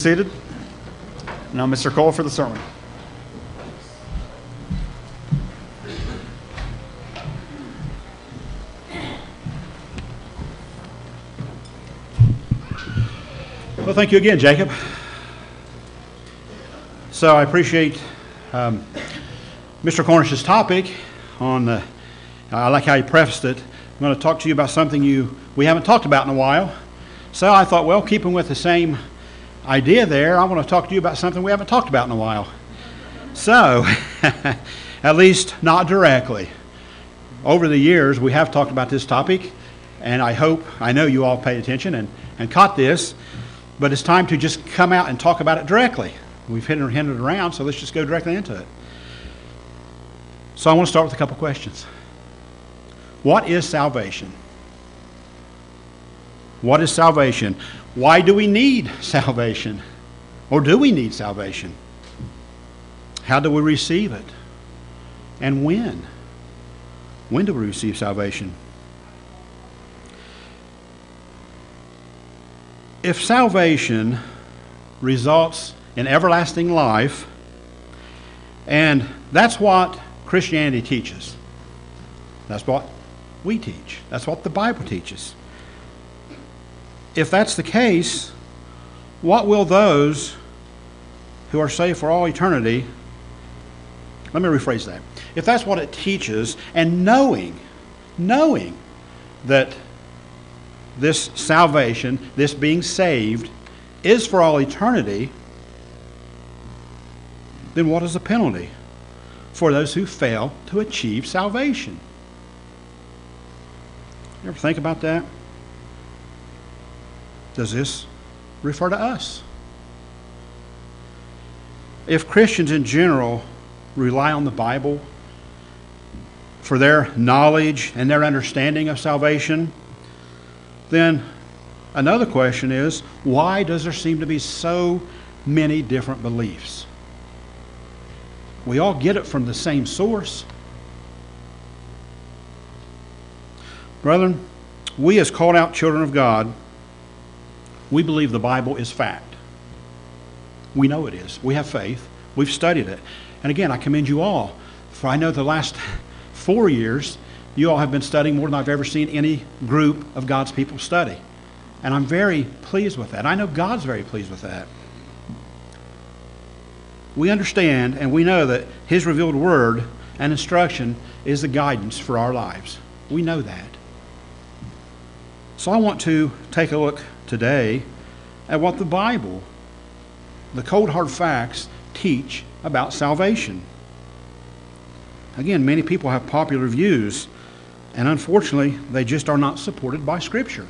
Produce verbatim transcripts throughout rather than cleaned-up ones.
Seated. Now, Mister Cole for the sermon. Well, thank you again, Jacob. So I appreciate um, Mister Cornish's topic on the, I like how he prefaced it. I'm going to talk to you about something you we haven't talked about in a while. So I thought, well, keeping with the same idea there, I want to talk to you about something we haven't talked about in a while. So, at least not directly. Over the years, we have talked about this topic, and I hope, I know you all paid attention and, and caught this, but it's time to just come out and talk about it directly. We've hinted it around, so let's just go directly into it. So I want to start with a couple questions. What is salvation? What is salvation? Why do we need salvation? Or do we need salvation? How do we receive it? And when? When do we receive salvation? If salvation results in everlasting life, and that's what Christianity teaches. That's what we teach. That's what the Bible teaches. If that's the case, what will those who are saved for all eternity, let me rephrase that. If that's what it teaches, and knowing, knowing that this salvation, this being saved, is for all eternity, then what is the penalty for those who fail to achieve salvation? You ever think about that? Does this refer to us? If Christians in general rely on the Bible for their knowledge and their understanding of salvation, then another question is, why does there seem to be so many different beliefs? We all get it from the same source. Brethren, we as called out children of God, we believe the Bible is fact. We know it is. We have faith. We've studied it. And again, I commend you all. For I know the last four years, you all have been studying more than I've ever seen any group of God's people study. And I'm very pleased with that. I know God's very pleased with that. We understand and we know that His revealed word and instruction is the guidance for our lives. We know that. So I want to take a look today at what the Bible, the cold hard facts, teach about salvation. Again, many people have popular views, and unfortunately, they just are not supported by Scripture.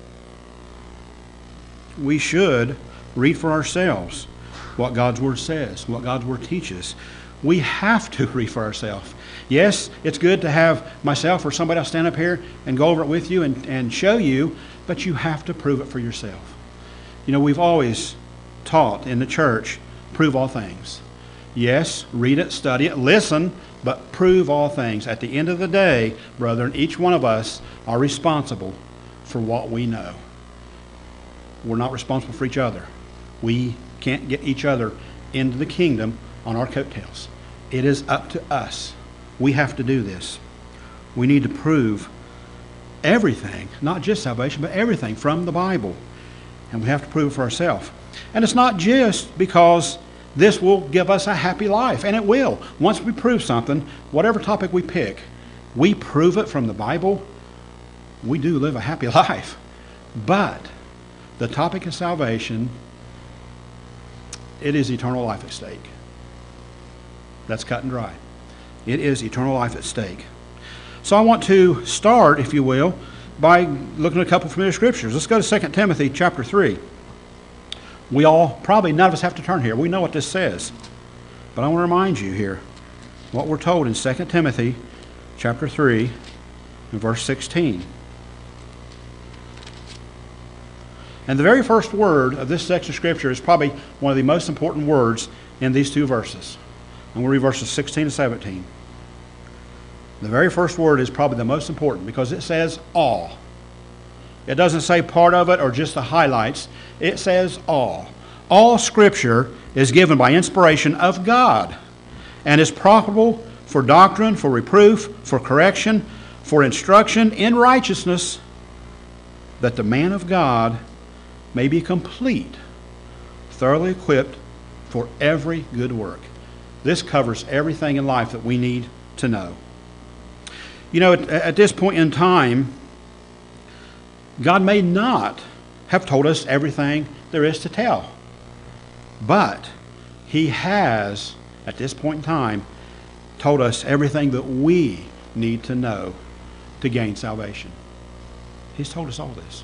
We should read for ourselves what God's Word says, what God's Word teaches. We have to read for ourselves. Yes, it's good to have myself or somebody else stand up here and go over it with you and, and show you, but you have to prove it for yourself. You know, we've always taught in the church, prove all things. Yes, read it, study it, listen, but prove all things. At the end of the day, brethren, each one of us are responsible for what we know. We're not responsible for each other. We can't get each other into the kingdom on our coattails. It is up to us. We have to do this. We need to prove everything, not just salvation, but everything from the Bible. And we have to prove it for ourselves. And it's not just because this will give us a happy life, and it will. Once we prove something, whatever topic we pick, we prove it from the Bible, we do live a happy life. But the topic of salvation, it is eternal life at stake. That's cut and dry. It is eternal life at stake. So I want to start, if you will, by looking at a couple familiar scriptures. Let's go to Second Timothy chapter three. We all, probably none of us have to turn here. We know what this says. But I want to remind you here what we're told in Second Timothy chapter three and verse sixteen. And the very first word of this section of Scripture is probably one of the most important words in these two verses. And we'll read verses sixteen and seventeen. The very first word is probably the most important because it says all. It doesn't say part of it or just the highlights. It says all. All Scripture is given by inspiration of God and is profitable for doctrine, for reproof, for correction, for instruction in righteousness, that the man of God may be complete, thoroughly equipped for every good work. This covers everything in life that we need to know. You know, at, at this point in time, God may not have told us everything there is to tell, but He has, at this point in time, told us everything that we need to know to gain salvation. He's told us all this.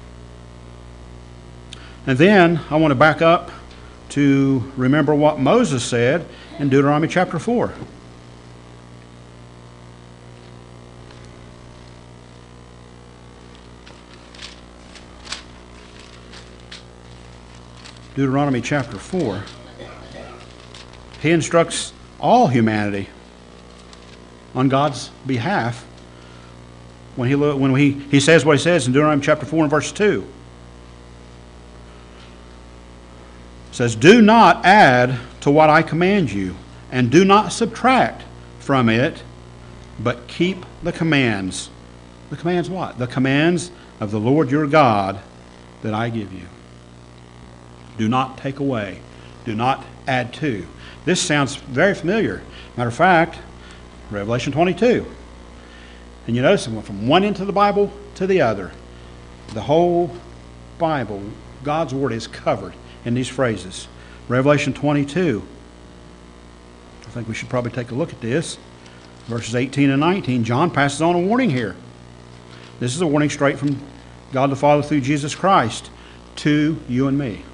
And then I want to back up to remember what Moses said in Deuteronomy chapter four. Deuteronomy chapter four. He instructs all humanity on God's behalf when he when he, he says what he says in Deuteronomy chapter four and verse two. It says, "Do not add to what I command you, and do not subtract from it, but keep the commands." The commands what? The commands of the Lord your God that I give you. Do not take away. Do not add to. This sounds very familiar. Matter of fact, Revelation twenty-two. And you notice it went from one end of the Bible to the other. The whole Bible, God's Word, is covered in these phrases. Revelation twenty-two. I think we should probably take a look at this. Verses eighteen and nineteen. John passes on a warning here. This is a warning straight from God the Father through Jesus Christ to you and me.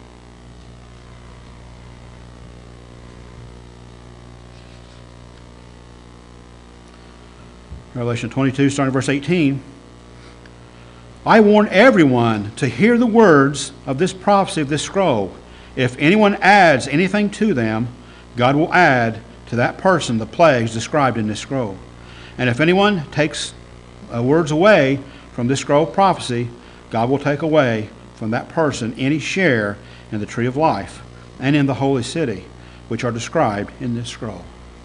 Revelation twenty-two, starting verse eighteen. "I warn everyone to hear the words of this prophecy of this scroll. If anyone adds anything to them, God will add to that person the plagues described in this scroll. And if anyone takes uh, words away from this scroll of prophecy, God will take away from that person any share in the tree of life and in the holy city, which are described in this scroll."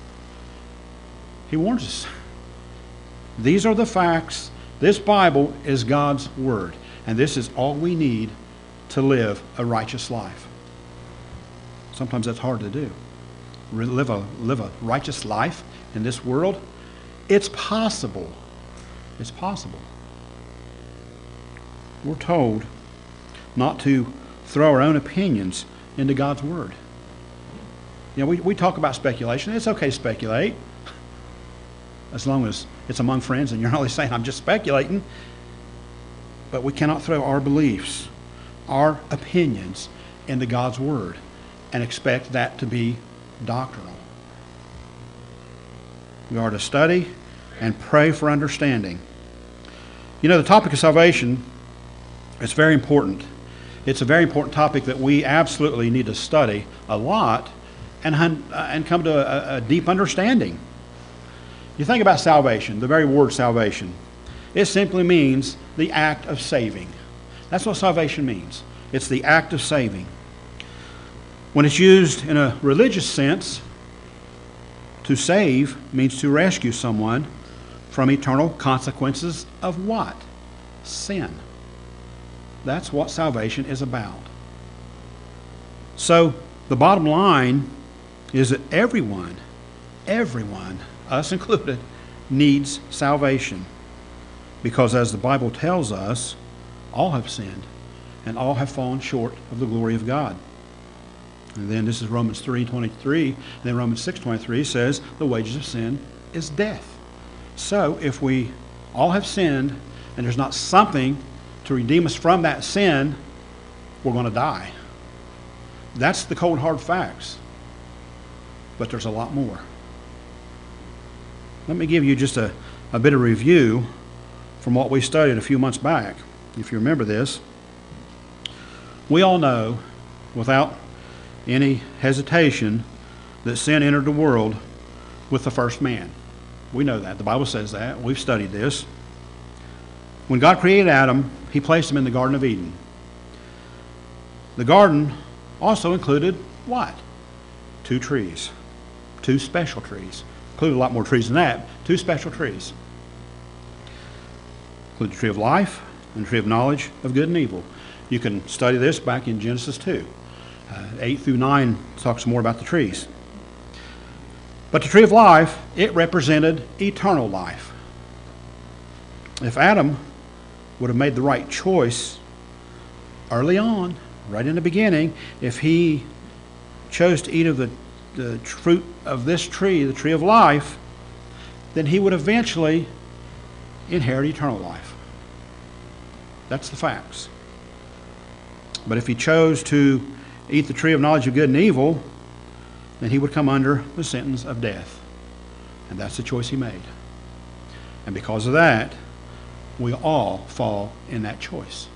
He warns us. These are the facts. This Bible is God's Word, and this is all we need to live a righteous life. Sometimes that's hard to do. Live a, live a righteous life in this world. It's possible. It's possible. We're told not to throw our own opinions into God's Word. You know, we, we talk about speculation. It's okay to speculate, as long as it's among friends and you're not only saying, "I'm just speculating." But we cannot throw our beliefs, our opinions, into God's Word and expect that to be doctrinal. We are to study and pray for understanding. You know, the topic of salvation is very important. It's a very important topic that we absolutely need to study a lot and, and come to a, a deep understanding. You think about salvation, the very word salvation. It simply means the act of saving. That's what salvation means. It's the act of saving. When it's used in a religious sense, to save means to rescue someone from eternal consequences of what? Sin. That's what salvation is about. So the bottom line is that everyone, everyone, us included, needs salvation. Because as the Bible tells us, all have sinned and all have fallen short of the glory of God. And then this is Romans three twenty-three, and then Romans six twenty-three says the wages of sin is death. So if we all have sinned and there's not something to redeem us from that sin, we're going to die. That's the cold hard facts. But there's a lot more. Let me give you just a, a bit of review from what we studied a few months back. If you remember this, we all know without any hesitation that sin entered the world with the first man. We know that. The Bible says that. We've studied this. When God created Adam, He placed him in the Garden of Eden. The garden also included what? Two trees. Two special trees. Included a lot more trees than that. Two special trees. Included the tree of life and the tree of knowledge of good and evil. You can study this back in Genesis two. Uh, eight through nine talks more about the trees. But the tree of life, it represented eternal life. If Adam would have made the right choice early on, right in the beginning, if he chose to eat of the, the fruit of this tree, the tree of life, then he would eventually inherit eternal life. That's the facts. But if he chose to eat the tree of knowledge of good and evil, then he would come under the sentence of death. And that's the choice he made. And because of that, we all fall in that choice.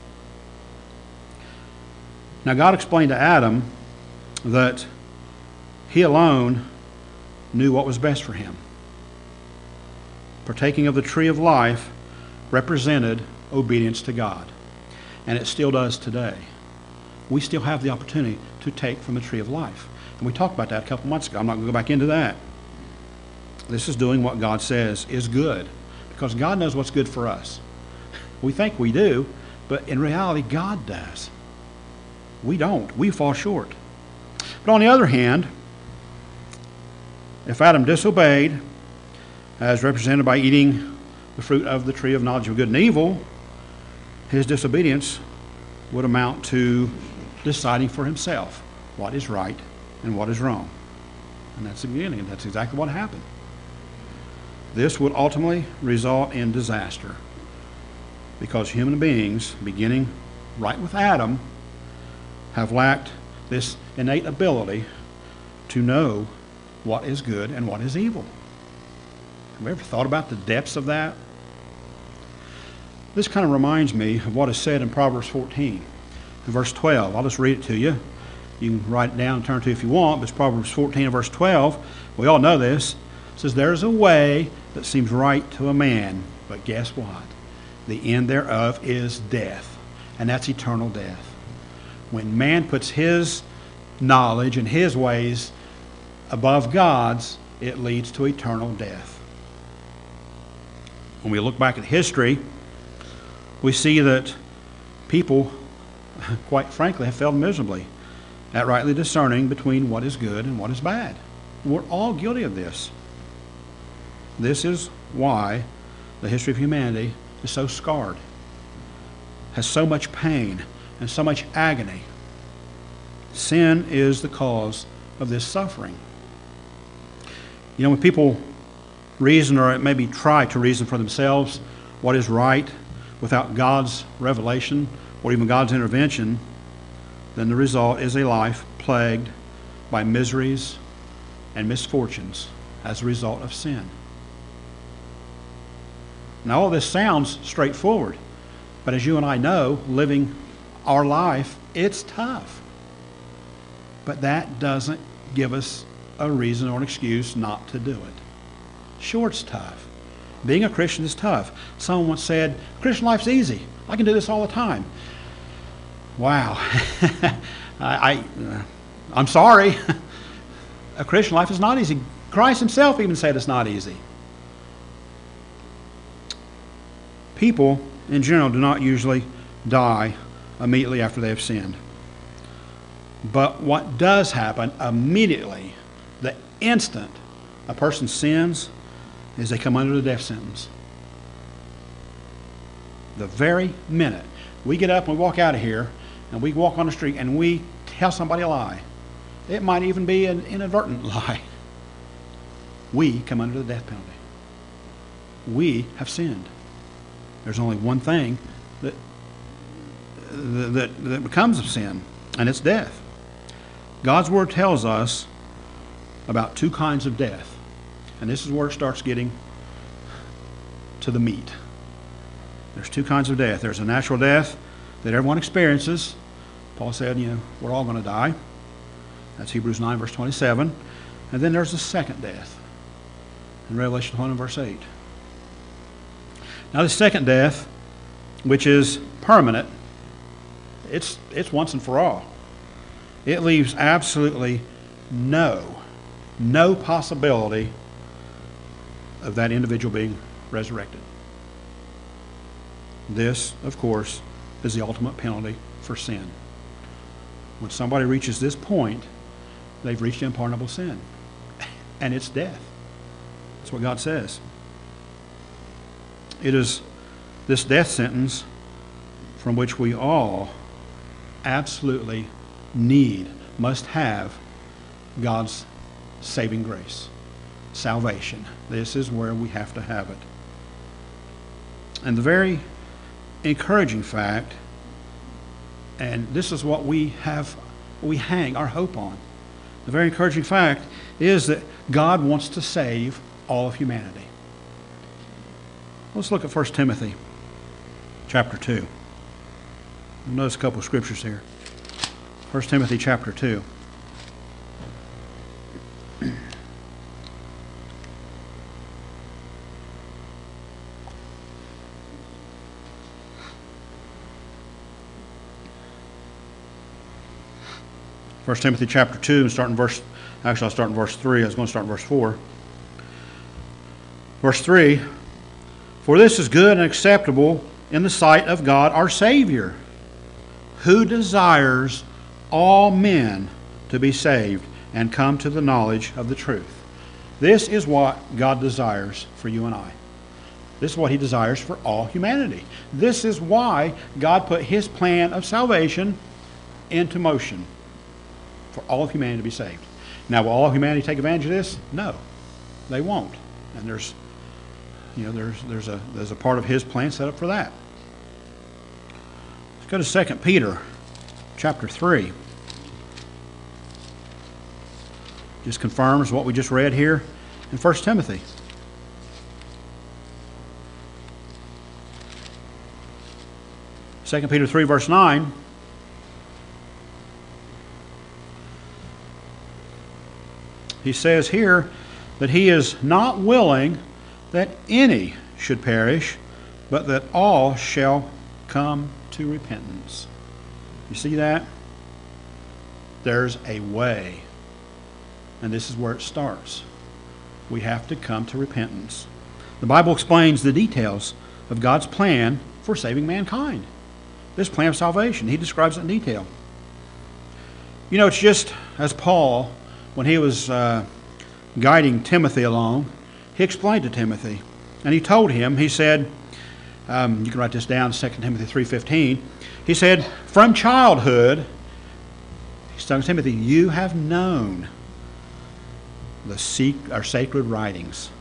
Now, God explained to Adam that he alone knew what was best for him. Partaking of the tree of life represented obedience to God. And it still does today. We still have the opportunity to take from the tree of life. And we talked about that a couple months ago. I'm not going to go back into that. This is doing what God says is good, because God knows what's good for us. We think we do, but in reality, God does. We don't. We fall short. But on the other hand, if Adam disobeyed, as represented by eating the fruit of the tree of knowledge of good and evil, his disobedience would amount to deciding for himself what is right and what is wrong. And that's the beginning. That's exactly what happened. This would ultimately result in disaster, because human beings, beginning right with Adam, have lacked this innate ability to know what is good and what is evil. Have you ever thought about the depths of that? This kind of reminds me of what is said in Proverbs fourteen, in verse twelve. I'll just read it to you. You can write it down and turn to it if you want, but it's Proverbs fourteen and verse twelve. We all know this. It says, "There is a way that seems right to a man, but guess what? The end thereof is death." And that's eternal death. When man puts his knowledge and his ways above God's, it leads to eternal death. When we look back at history, we see that people, quite frankly, have failed miserably at rightly discerning between what is good and what is bad. We're all guilty of this. This is why the history of humanity is so scarred, has so much pain and so much agony. Sin is the cause of this suffering. You know, when people reason, or maybe try to reason for themselves what is right without God's revelation or even God's intervention, then the result is a life plagued by miseries and misfortunes as a result of sin. Now, all this sounds straightforward, but as you and I know, living our life, it's tough. But that doesn't give us a reason or an excuse not to do it. Sure, it's tough. Being a Christian is tough. Someone once said, "Christian life's easy. I can do this all the time." Wow. I, I, uh, I'm sorry. A Christian life is not easy. Christ himself even said it's not easy. People, in general, do not usually die immediately after they have sinned. But what does happen immediately, the instant a person sins, is they come under the death sentence. The very minute we get up and we walk out of here and we walk on the street and we tell somebody a lie, it might even be an inadvertent lie, we come under the death penalty. We have sinned. There's only one thing that, that, that becomes of sin, and it's death. God's Word tells us about two kinds of death. And this is where it starts getting to the meat. There's two kinds of death. There's a natural death that everyone experiences. Paul said, you know, we're all going to die. That's Hebrews nine, verse twenty-seven. And then there's the second death in Revelation one and verse eight. Now, the second death, which is permanent, it's, it's once and for all. it leaves absolutely no, no possibility of that individual being resurrected. This, of course, is the ultimate penalty for sin. When somebody reaches this point, they've reached unpardonable sin, and it's death. That's what God says. It is this death sentence from which we all absolutely need, must have God's saving grace, salvation. This is where we have to have it. And the very encouraging fact, and this is what we have, we hang our hope on. The very encouraging fact is that God wants to save all of humanity. Let's look at First Timothy chapter two. Notice a couple of scriptures here. First Timothy chapter two. First Timothy chapter two, and starting verse, actually I'll start in verse three. I was going to start in verse four. Verse three, for this is good and acceptable in the sight of God our Savior, who desires all men to be saved and come to the knowledge of the truth. This is what God desires for you and I. This is what He desires for all humanity. This is why God put His plan of salvation into motion, for all of humanity to be saved. Now, will all of humanity take advantage of this? No, they won't. And there's, you know, there's there's a there's a part of His plan set up for that. Let's go to Second Peter, chapter three. Just confirms what we just read here in First Timothy. Second Peter three, verse nine. He says here that He is not willing that any should perish, but that all shall come to repentance. You see that? There's a way. And this is where it starts. We have to come to repentance. The Bible explains the details of God's plan for saving mankind. This plan of salvation, He describes it in detail. You know, it's just as Paul, when he was uh, guiding Timothy along, he explained to Timothy, and he told him, he said, um, you can write this down, Second Timothy three fifteen, he said, from childhood, he's telling Timothy, you have known the sec- or sacred writings.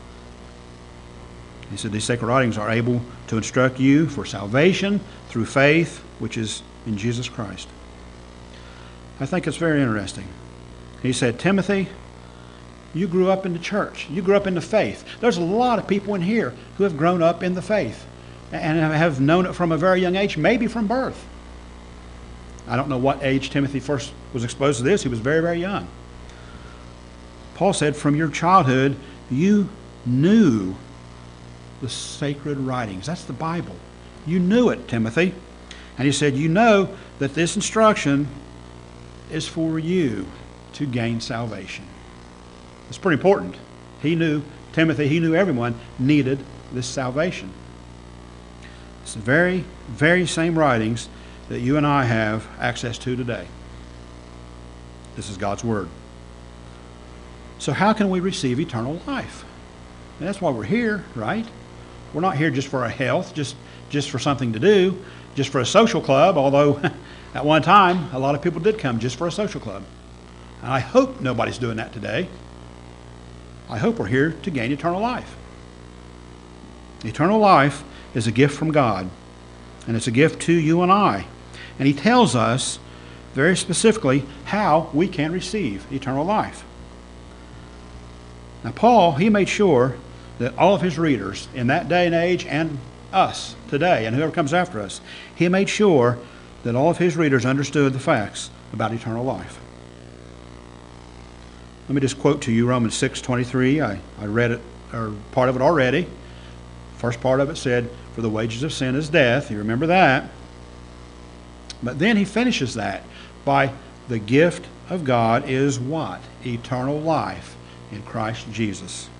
He said these sacred writings are able to instruct you for salvation through faith, which is in Jesus Christ. I think it's very interesting. He said, Timothy, you grew up in the church. You grew up in the faith. There's a lot of people in here who have grown up in the faith and have known it from a very young age, maybe from birth. I don't know what age Timothy first was exposed to this. He was very, very young. Paul said, from your childhood, you knew the sacred writings. That's the Bible. You knew it, Timothy. And he said, you know that this instruction is for you to gain salvation. It's pretty important. He knew, Timothy, he knew everyone needed this salvation. It's the very, very same writings that you and I have access to today. This is God's Word. So how can we receive eternal life? And that's why we're here, right? We're not here just for our health, just, just for something to do, just for a social club, although at one time a lot of people did come just for a social club. And I hope nobody's doing that today. I hope we're here to gain eternal life. Eternal life is a gift from God, and it's a gift to you and I. And He tells us very specifically how we can receive eternal life. Now, Paul, he made sure that all of his readers in that day and age, and us today, and whoever comes after us, he made sure that all of his readers understood the facts about eternal life. Let me just quote to you Romans six twenty-three. I, I read it, or part of it already. First part of it said, for the wages of sin is death. You remember that. But then he finishes that by The gift of God is what? Eternal life in Christ Jesus.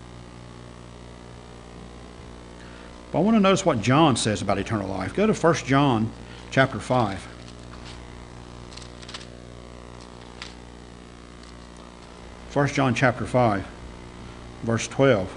But I want to notice what John says about eternal life. Go to First John chapter five. First John chapter five, verse twelve.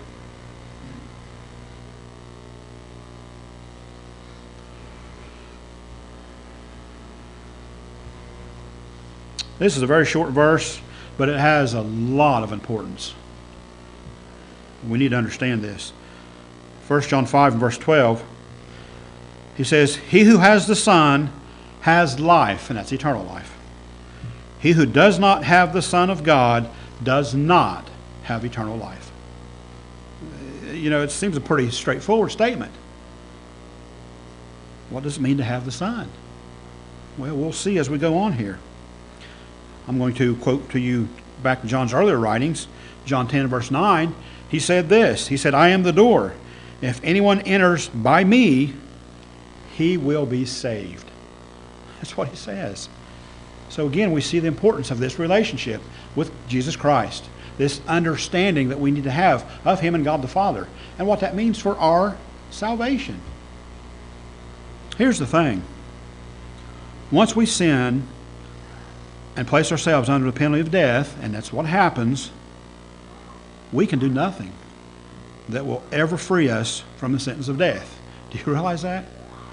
This is a very short verse, but it has a lot of importance. We need to understand this. First John five, verse twelve, he says, "He who has the Son has life," and that's eternal life. "He who does not have the Son of God does not have eternal life." You know, it seems a pretty straightforward statement. What does it mean to have the Son? Well, we'll see as we go on here. I'm going to quote to you back to John's earlier writings, John ten, verse nine. He said this. He said, "I am the door. If anyone enters by me, he will be saved." That's what he says. So again, we see the importance of this relationship with Jesus Christ, this understanding that we need to have of Him and God the Father, and what that means for our salvation. Here's the thing. Once we sin and place ourselves under the penalty of death, and that's what happens, we can do nothing that will ever free us from the sentence of death. Do you realize that?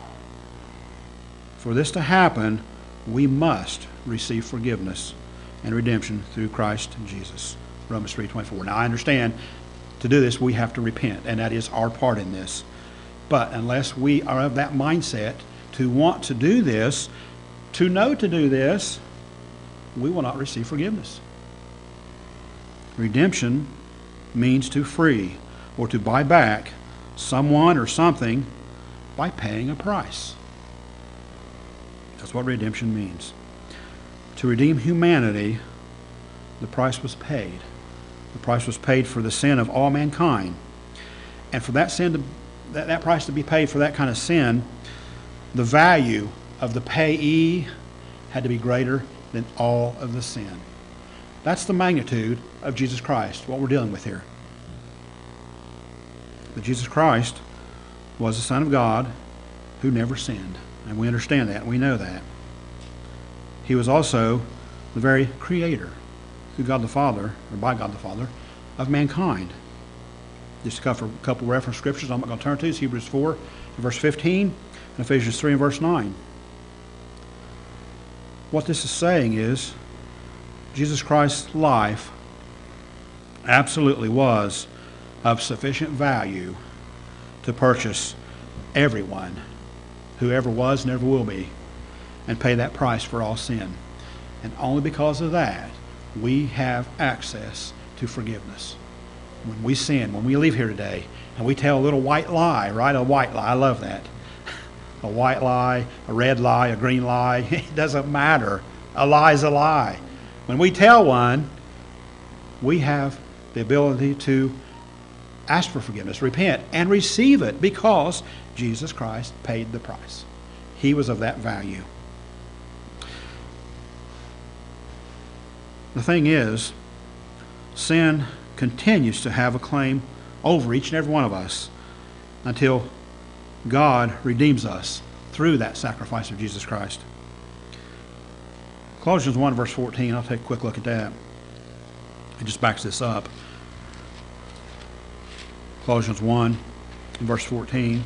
For this to happen, we must receive forgiveness and redemption through Christ Jesus. Romans three twenty-four. Now I understand to do this we have to repent, and that is our part in this. But unless we are of that mindset to want to do this, to know to do this, we will not receive forgiveness. Redemption means to free or to buy back someone or something by paying a price. That's what redemption means. To redeem humanity, the price was paid. The price was paid for the sin of all mankind. And for that sin to, that, that price to be paid for that kind of sin, the value of the payee had to be greater than all of the sin. That's the magnitude of Jesus Christ, what we're dealing with here. But Jesus Christ was the Son of God who never sinned. And we understand that. We know that. He was also the very creator through God the Father, or by God the Father, of mankind. Just a couple, couple reference scriptures I'm not going to turn to. It's Hebrews four, verse fifteen, and Ephesians three, and verse nine. What this is saying is Jesus Christ's life absolutely was of sufficient value to purchase everyone who ever was and ever will be, and pay that price for all sin. And only because of that, we have access to forgiveness. When we sin, when we leave here today, and we tell a little white lie, right? A white lie, I love that. A white lie, a red lie, a green lie, it doesn't matter. A lie is a lie. When we tell one, we have the ability to ask for forgiveness, repent, and receive it because Jesus Christ paid the price. He was of that value. The thing is, sin continues to have a claim over each and every one of us until God redeems us through that sacrifice of Jesus Christ. Colossians one, verse fourteen, I'll take a quick look at that. It just backs this up. Colossians one, verse fourteen.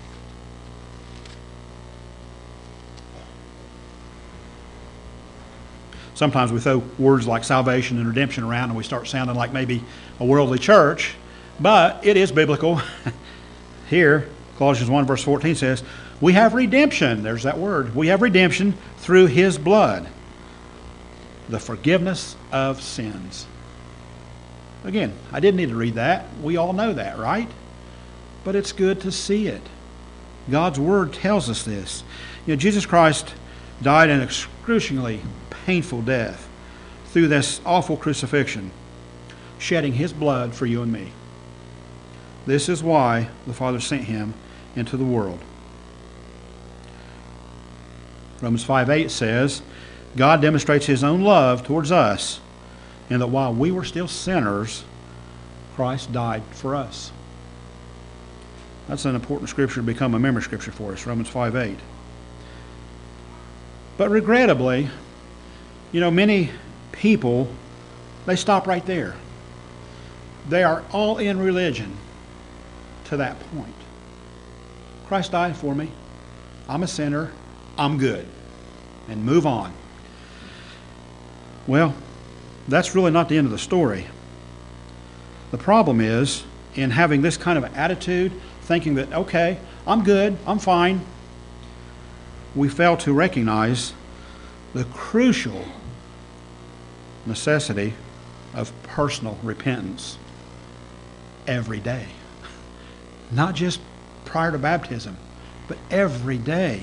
Sometimes we throw words like salvation and redemption around and we start sounding like maybe a worldly church, but it is biblical. Here, Colossians one, verse fourteen says, we have redemption. There's that word. We have redemption through His blood, the forgiveness of sins. Again, I didn't need to read that. We all know that, right? But it's good to see it. God's Word tells us this. You know, Jesus Christ died an excruciatingly painful death through this awful crucifixion, shedding His blood for you and me. This is why the Father sent Him into the world. Romans five eight says, God demonstrates His own love towards us in that while we were still sinners, Christ died for us. That's an important scripture to become a memory scripture for us, Romans five eight. But regrettably, you know, many people, they stop right there. They are all in religion to that point. Christ died for me. I'm a sinner. I'm good. And move on. Well, that's really not the end of the story. The problem is in having this kind of attitude, thinking that, okay, I'm good, I'm fine, we fail to recognize the crucial necessity of personal repentance every day. Not just prior to baptism, but every day.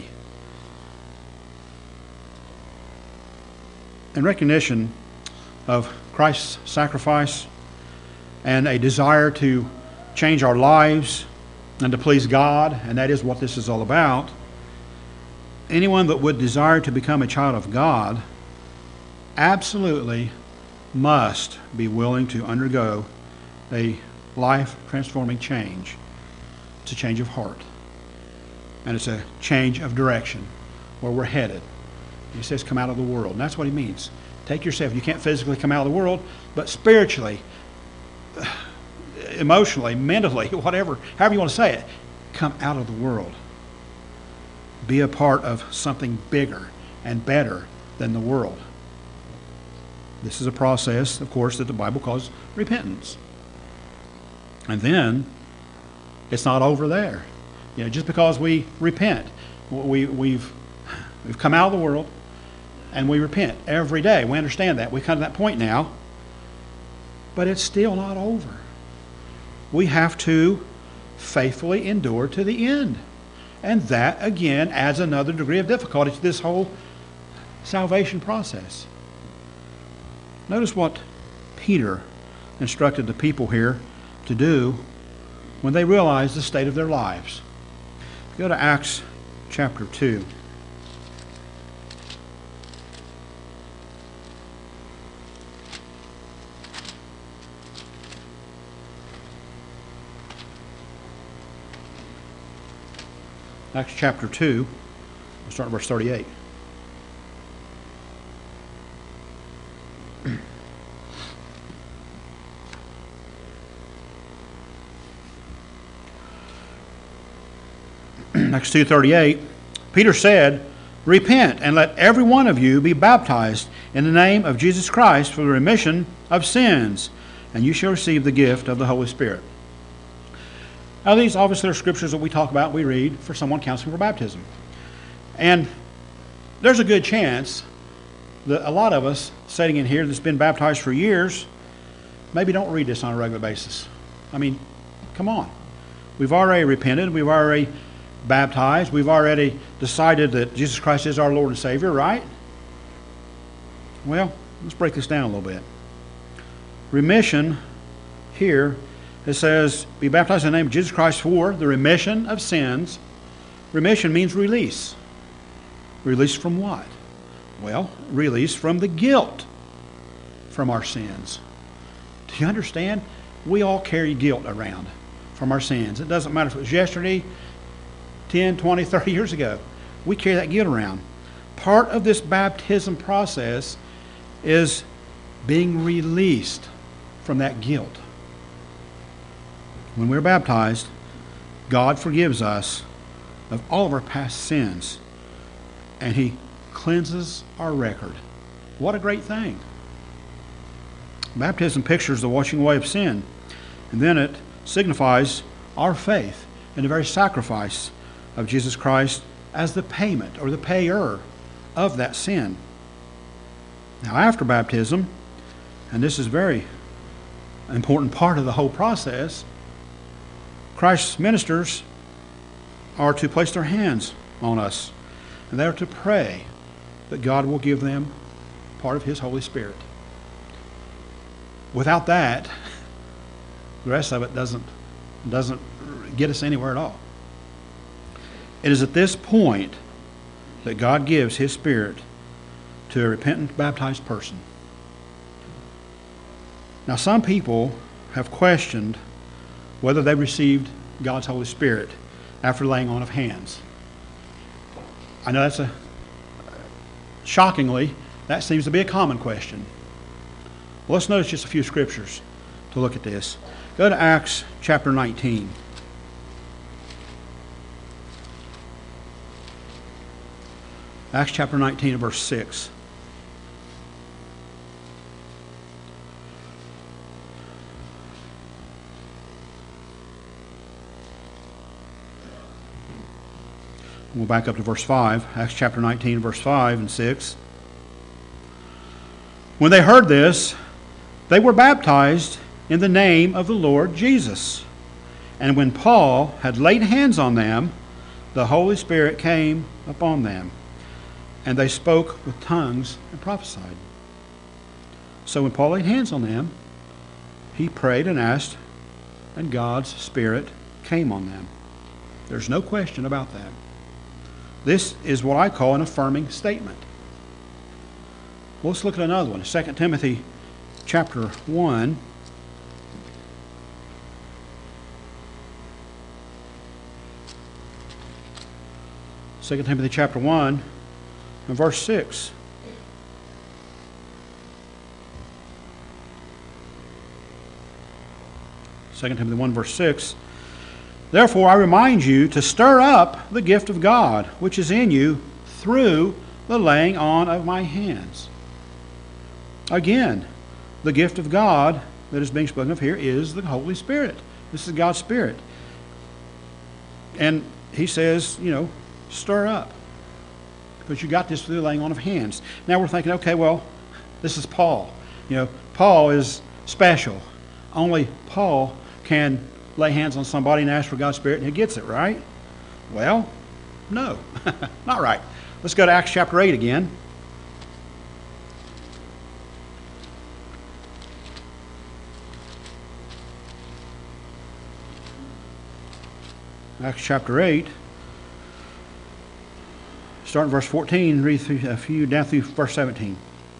In recognition of Christ's sacrifice and a desire to change our lives and to please God, and that is what this is all about, anyone that would desire to become a child of God absolutely must be willing to undergo a life-transforming change. It's a change of heart. And it's a change of direction, where we're headed. He says, come out of the world. And that's what he means. Take yourself. You can't physically come out of the world, but spiritually, emotionally, mentally, whatever, however you want to say it, come out of the world. Be a part of something bigger and better than the world. This is a process, of course, that the Bible calls repentance. And then, it's not over there. You know, just because we repent, we, we've, we've come out of the world, and we repent every day. We understand that. We've come to that point now. But it's still not over. We have to faithfully endure to the end. And that, again, adds another degree of difficulty to this whole salvation process. Notice what Peter instructed the people here to do when they realized the state of their lives. Go to Acts chapter two. Acts chapter two, we'll start at verse thirty-eight. Acts two thirty-eight, Peter said, repent and let every one of you be baptized in the name of Jesus Christ for the remission of sins, and you shall receive the gift of the Holy Spirit. Now, these obviously are scriptures that we talk about, we read for someone counseling for baptism. And there's a good chance that a lot of us sitting in here that's been baptized for years maybe don't read this on a regular basis. I mean, come on. We've already repented. We've already baptized. We've already decided that Jesus Christ is our Lord and Savior, right? Well, let's break this down a little bit. Remission here, it says, be baptized in the name of Jesus Christ for the remission of sins. Remission means release. Release from what? Well, release from the guilt from our sins. Do you understand? We all carry guilt around from our sins. It doesn't matter if it was yesterday, ten, twenty, thirty years ago. We carry that guilt around. Part of this baptism process is being released from that guilt. When we're baptized, God forgives us of all of our past sins, and He cleanses our record. What a great thing. Baptism pictures the washing away of sin, and then it signifies our faith in the very sacrifice of Jesus Christ as the payment or the payer of that sin. Now, after baptism, and this is a very important part of the whole process, Christ's ministers are to place their hands on us, and they are to pray that God will give them part of His Holy Spirit. Without that, the rest of it doesn't, doesn't get us anywhere at all. It is at this point that God gives His Spirit to a repentant, baptized person. Now, some people have questioned whether they received God's Holy Spirit after laying on of hands. I know that's a, shockingly, that seems to be a common question. Well, let's notice just a few scriptures to look at this. Go to Acts chapter nineteen. Acts chapter nineteen and verse six. We'll back up to verse five. Acts chapter nineteen, verse five and six. When they heard this, they were baptized in the name of the Lord Jesus. And when Paul had laid hands on them, the Holy Spirit came upon them, and they spoke with tongues and prophesied. So when Paul laid hands on them, he prayed and asked, and God's Spirit came on them. There's no question about that. This is what I call an affirming statement. Well, let's look at another one. Second Timothy chapter one. Second Timothy chapter one and verse six. Second Timothy one verse six. Therefore I remind you to stir up the gift of God, which is in you through the laying on of my hands. Again, the gift of God that is being spoken of here is the Holy Spirit. This is God's Spirit. And he says, you know, stir up. Because you got this through the laying on of hands. Now we're thinking, okay, well, this is Paul. You know, Paul is special. Only Paul can lay hands on somebody and ask for God's Spirit and he gets it, right? Well, no, not right. Let's go to Acts chapter eight again. Acts chapter eight. Starting verse fourteen, read through a few down through verse seventeen.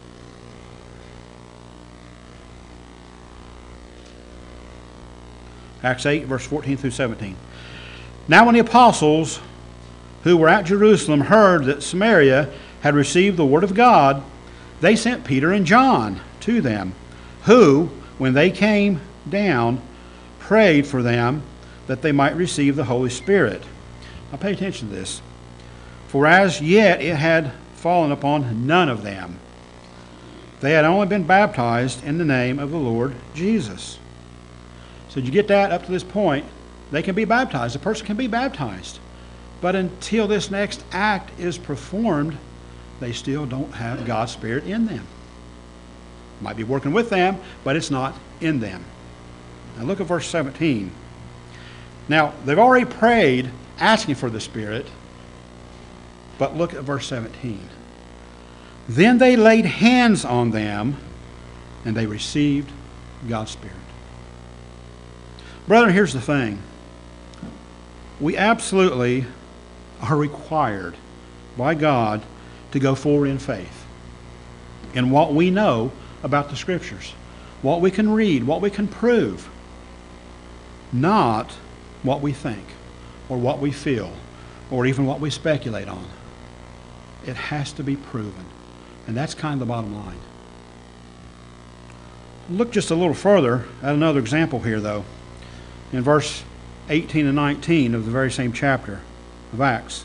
Acts eight, verse fourteen through seventeen. Now when the apostles who were at Jerusalem heard that Samaria had received the word of God, they sent Peter and John to them, who, when they came down, prayed for them that they might receive the Holy Spirit. Now pay attention to this. For as yet it had fallen upon none of them. They had only been baptized in the name of the Lord Jesus. So did you get that up to this point? They can be baptized. A person can be baptized. But until this next act is performed, they still don't have God's Spirit in them. Might be working with them, but it's not in them. Now look at verse seventeen. Now, they've already prayed asking for the Spirit, but look at verse seventeen. Then they laid hands on them, and they received God's Spirit. Brethren, here's the thing. We absolutely are required by God to go forward in faith in what we know about the Scriptures, what we can read, what we can prove, not what we think or what we feel or even what we speculate on. It has to be proven. And that's kind of the bottom line. Look just a little further at another example here, though. In verse eighteen and nineteen of the very same chapter of Acts.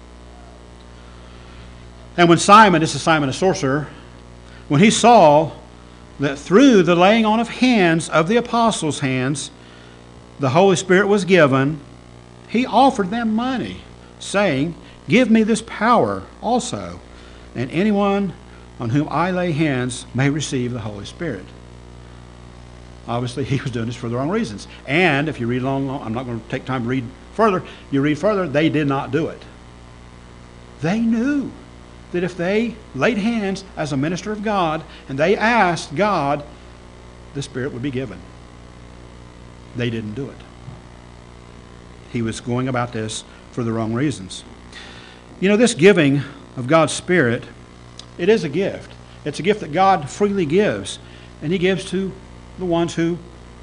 And when Simon, this is Simon the sorcerer, when he saw that through the laying on of hands of the apostles' hands, the Holy Spirit was given, he offered them money, saying, "Give me this power also, and anyone on whom I lay hands may receive the Holy Spirit." Obviously, he was doing this for the wrong reasons. And if you read along, I'm not going to take time to read further. You read further, they did not do it. They knew that if they laid hands as a minister of God and they asked God, the Spirit would be given. They didn't do it. He was going about this for the wrong reasons. You know, this giving of God's Spirit It is a gift. It's a gift that God freely gives. And He gives to the ones who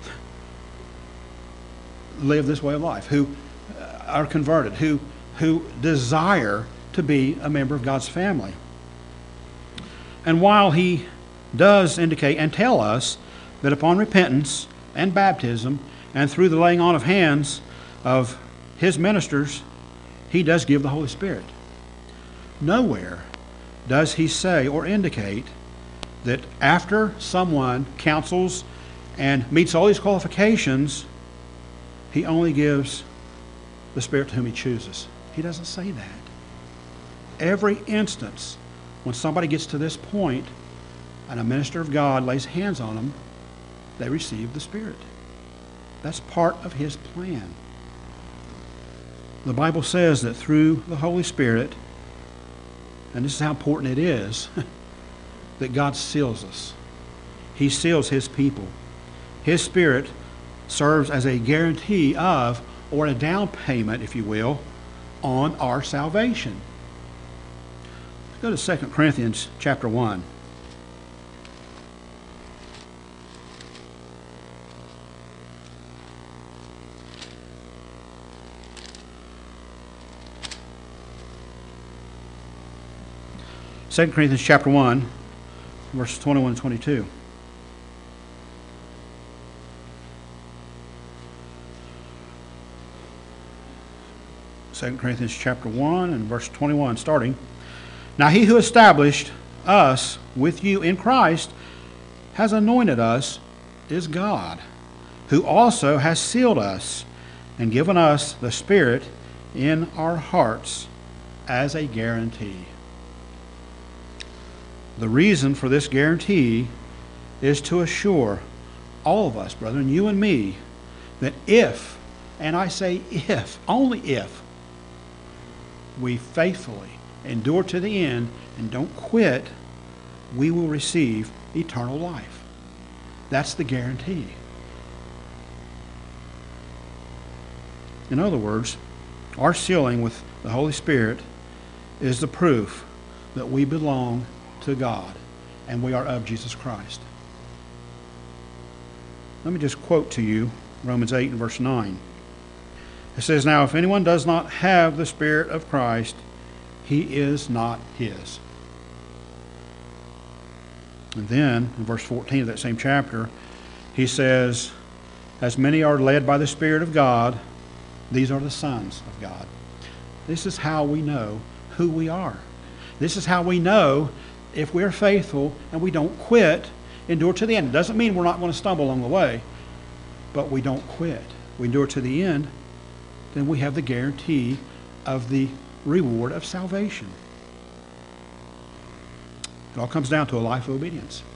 live this way of life, who are converted, who, who desire to be a member of God's family. And while He does indicate and tell us that upon repentance and baptism and through the laying on of hands of His ministers, He does give the Holy Spirit. Nowhere does He say or indicate that after someone counsels and meets all these qualifications, He only gives the Spirit to whom He chooses. He doesn't say that. Every instance when somebody gets to this point and a minister of God lays hands on them, they receive the Spirit. That's part of His plan. The Bible says that through the Holy Spirit, and this is how important it is, that God seals us. He seals His people. His Spirit serves as a guarantee of, or a down payment, if you will, on our salvation. Let's go to Second Corinthians chapter one. Second Corinthians chapter one, verses twenty-one and twenty-two. Second Corinthians chapter one and verse twenty-one, starting. Now He who established us with you in Christ has anointed us is God, who also has sealed us and given us the Spirit in our hearts as a guarantee. The reason for this guarantee is to assure all of us, brethren, you and me, that if, and I say if, only if, we faithfully endure to the end and don't quit, we will receive eternal life. That's the guarantee. In other words, our sealing with the Holy Spirit is the proof that we belong to God and we are of Jesus Christ. Let me just quote to you Romans eight and verse nine. It says, now if anyone does not have the Spirit of Christ, he is not his. And then in verse fourteen of that same chapter, he says, as many are led by the Spirit of God, these are the sons of God. This is how we know who we are. This is how we know if we're faithful and we don't quit, endure to the end. It doesn't mean we're not going to stumble along the way, but we don't quit. We endure to the end, then we have the guarantee of the reward of salvation. It all comes down to a life of obedience.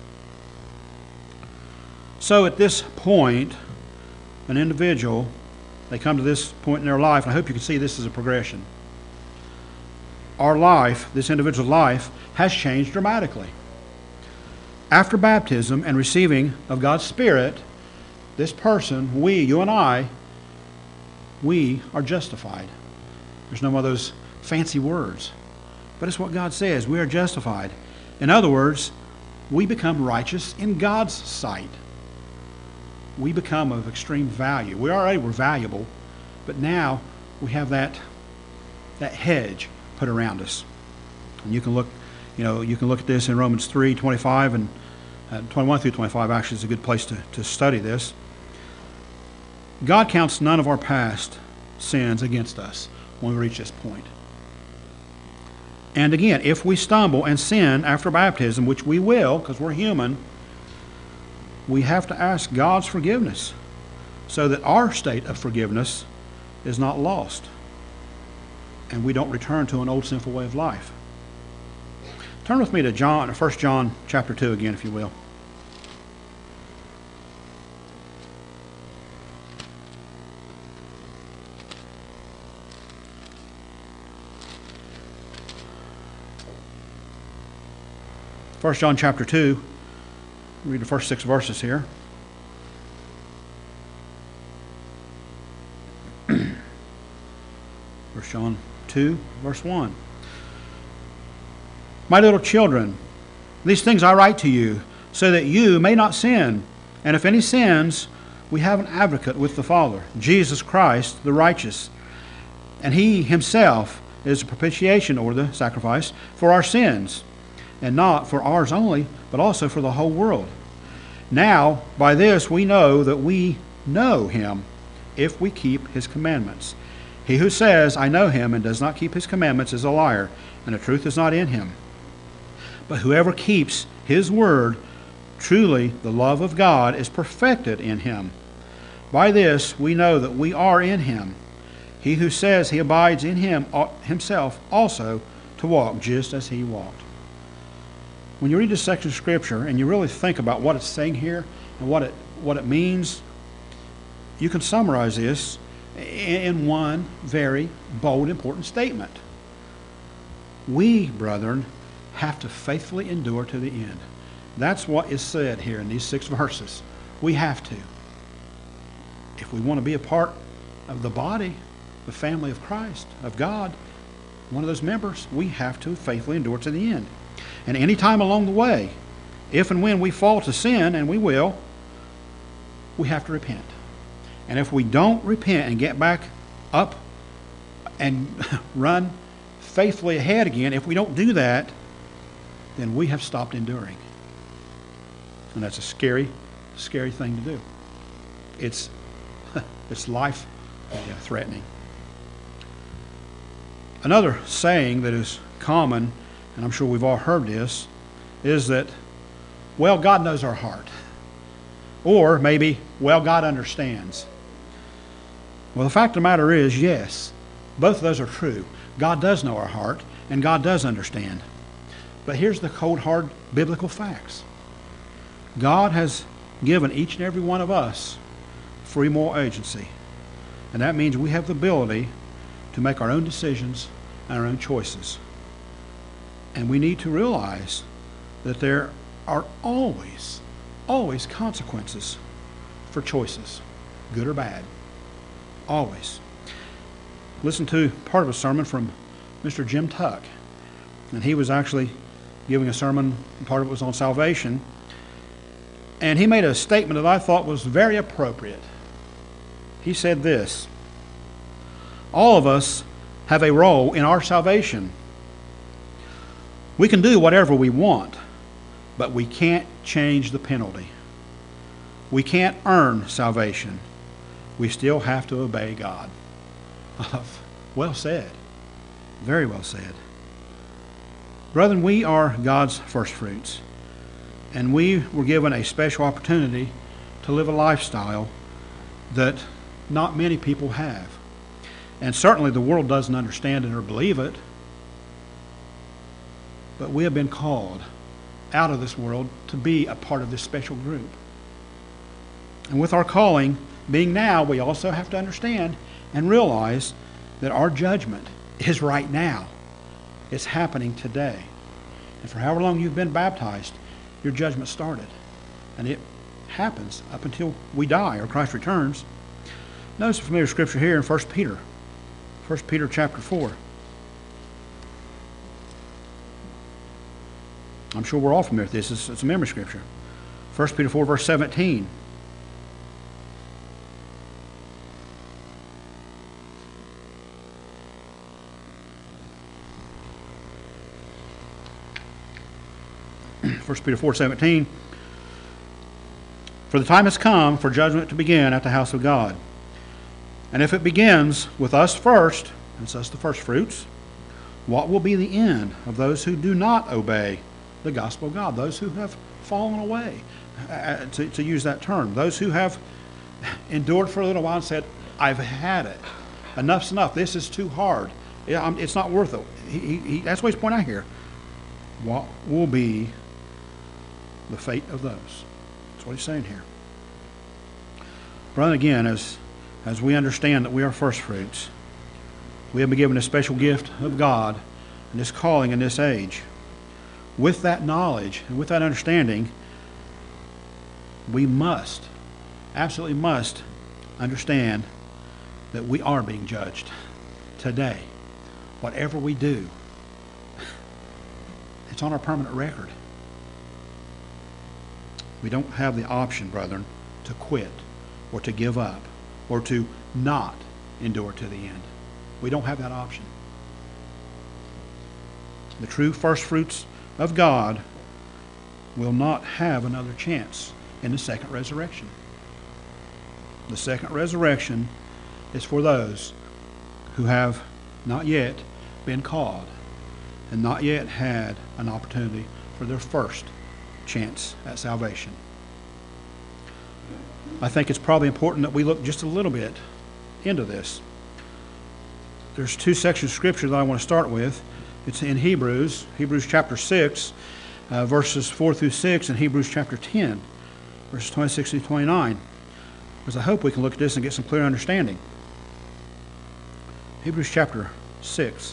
So at this point, an individual, they come to this point in their life, and I hope you can see this as a progression. Our life, this individual's life, has changed dramatically. After baptism and receiving of God's Spirit, this person, we, you and I, we are justified. There's no more of those fancy words. But it's what God says. We are justified. In other words, we become righteous in God's sight. We become of extreme value. We already were valuable, but now we have that, that hedge put around us. And you can look, you know, you can look at this in Romans three, twenty-five and uh, twenty-one through twenty-five actually is a good place to, to study this. God counts none of our past sins against us when we reach this point. And again, if we stumble and sin after baptism, which we will because we're human, we have to ask God's forgiveness so that our state of forgiveness is not lost and we don't return to an old sinful way of life. Turn with me to John, First John chapter two again, if you will. First John chapter two, read the first six verses here. First John two, verse one. My little children, These things I write to you, so that you may not sin. And if any sins, we have an advocate with the Father, Jesus Christ, the righteous. And he himself is a propitiation, or the sacrifice, for our sins, and not for ours only, but also for the whole world. Now, by this we know that we know him, if we keep his commandments. He who says, I know him, and does not keep his commandments is a liar, and the truth is not in him. But whoever keeps his word, truly the love of God is perfected in him. By this we know that we are in him. He who says he abides in him ought himself also to walk just as he walked. When you read this section of Scripture and you really think about what it's saying here and what it what it means, you can summarize this in one very bold, important statement. We, brethren, have to faithfully endure to the end. That's what is said here in these six verses. We have to. If we want to be a part of the body, the family of Christ, of God, one of those members, we have to faithfully endure to the end. And any time along the way, if and when we fall to sin, and we will, we have to repent. And if we don't repent and get back up and run faithfully ahead again, if we don't do that, then we have stopped enduring. And that's a scary, scary thing to do. It's, it's life threatening. Another saying that is common, and I'm sure we've all heard this, is that, well, God knows our heart. Or maybe, well, God understands. Well, the fact of the matter is, yes, both of those are true. God does know our heart, and God does understand. But here's the cold, hard biblical facts. God has given each and every one of us free moral agency. And that means we have the ability to make our own decisions and our own choices. And we need to realize that there are always, always consequences for choices, good or bad. Always. Listen to part of a sermon from Mister Jim Tuck. And he was actually giving a sermon, part of it was on salvation. And he made a statement that I thought was very appropriate. He said this: all of us have a role in our salvation. We can do whatever we want, but we can't change the penalty. We can't earn salvation. We still have to obey God. Well said. Very well said. Brethren, we are God's first fruits, and we were given a special opportunity to live a lifestyle that not many people have. And certainly the world doesn't understand it or believe it, but we have been called out of this world to be a part of this special group. And with our calling being now, we also have to understand and realize that our judgment is right now. It's happening today. And for however long you've been baptized, your judgment started. And it happens up until we die or Christ returns. Notice a familiar scripture here in First Peter. First Peter chapter four. I'm sure we're all familiar with this. It's, it's a memory scripture. First Peter four, verse seventeen. First Peter four seventeen. For the time has come for judgment to begin at the house of God. And if it begins with us first, it's us the first fruits, what will be the end of those who do not obey the gospel of God? Those who have fallen away, uh, to, to use that term. Those who have endured for a little while and said, I've had it. Enough's enough. This is too hard. It's not worth it. He, he, that's what he's pointing out here. What will be the fate of those? That's what he's saying here. Brother, again, as, as we understand that we are first fruits, we have been given a special gift of God in this calling in this age. With that knowledge and with that understanding, we must, absolutely must, understand that we are being judged today. Whatever we do, it's on our permanent record. We don't have the option, brethren, to quit or to give up or to not endure to the end. We don't have that option. The true first fruits of God will not have another chance in the second resurrection. The second resurrection is for those who have not yet been called and not yet had an opportunity for their first chance at salvation. I think it's probably important that we look just a little bit into this. There's two sections of Scripture that I want to start with. It's in Hebrews, Hebrews chapter six, uh, verses four through six, and Hebrews chapter ten, verses twenty-six through twenty-nine. Because I hope we can look at this and get some clear understanding. Hebrews chapter six.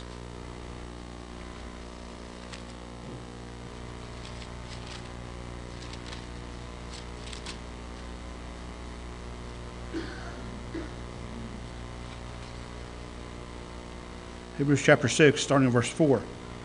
Hebrews chapter six, starting in verse four.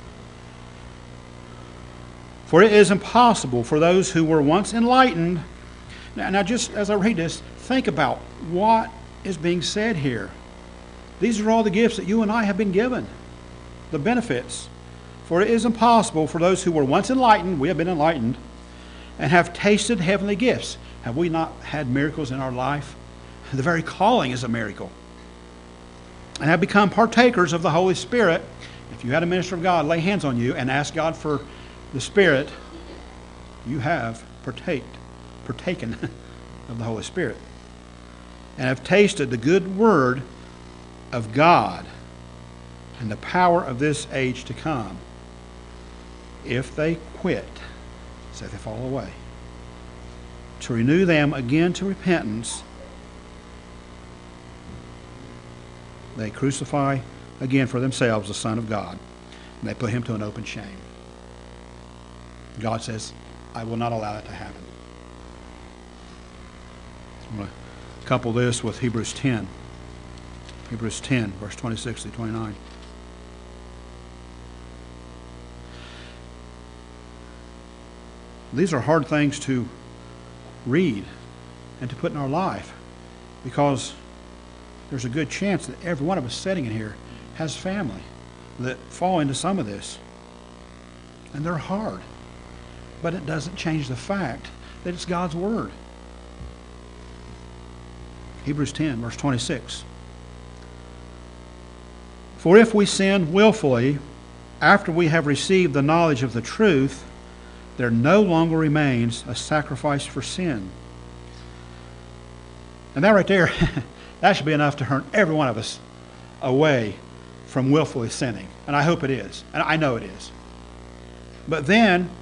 For it is impossible for those who were once enlightened. Now, now, just as I read this, think about what is being said here. These are all the gifts that you and I have been given, the benefits. For it is impossible for those who were once enlightened, we have been enlightened, and have tasted heavenly gifts. Have we not had miracles in our life? The very calling is a miracle. And have become partakers of the Holy Spirit. If you had a minister of God lay hands on you and ask God for the Spirit, you have partake, partaken of the Holy Spirit. And have tasted the good word of God and the power of this age to come. If they quit, so if they fall away, to renew them again to repentance, they crucify again for themselves the Son of God, and they put him to an open shame. God says, I will not allow that to happen. I'm going to couple this with Hebrews ten. Hebrews ten, verse twenty-six through twenty-nine. These are hard things to read and to put in our life, because there's a good chance that every one of us sitting in here has family that fall into some of this. And they're hard. But it doesn't change the fact that it's God's Word. Hebrews ten, verse twenty-six. For if we sin willfully after we have received the knowledge of the truth, there no longer remains a sacrifice for sin. And that right there, that should be enough to turn every one of us away from willfully sinning. And I hope it is. And I know it is. But then,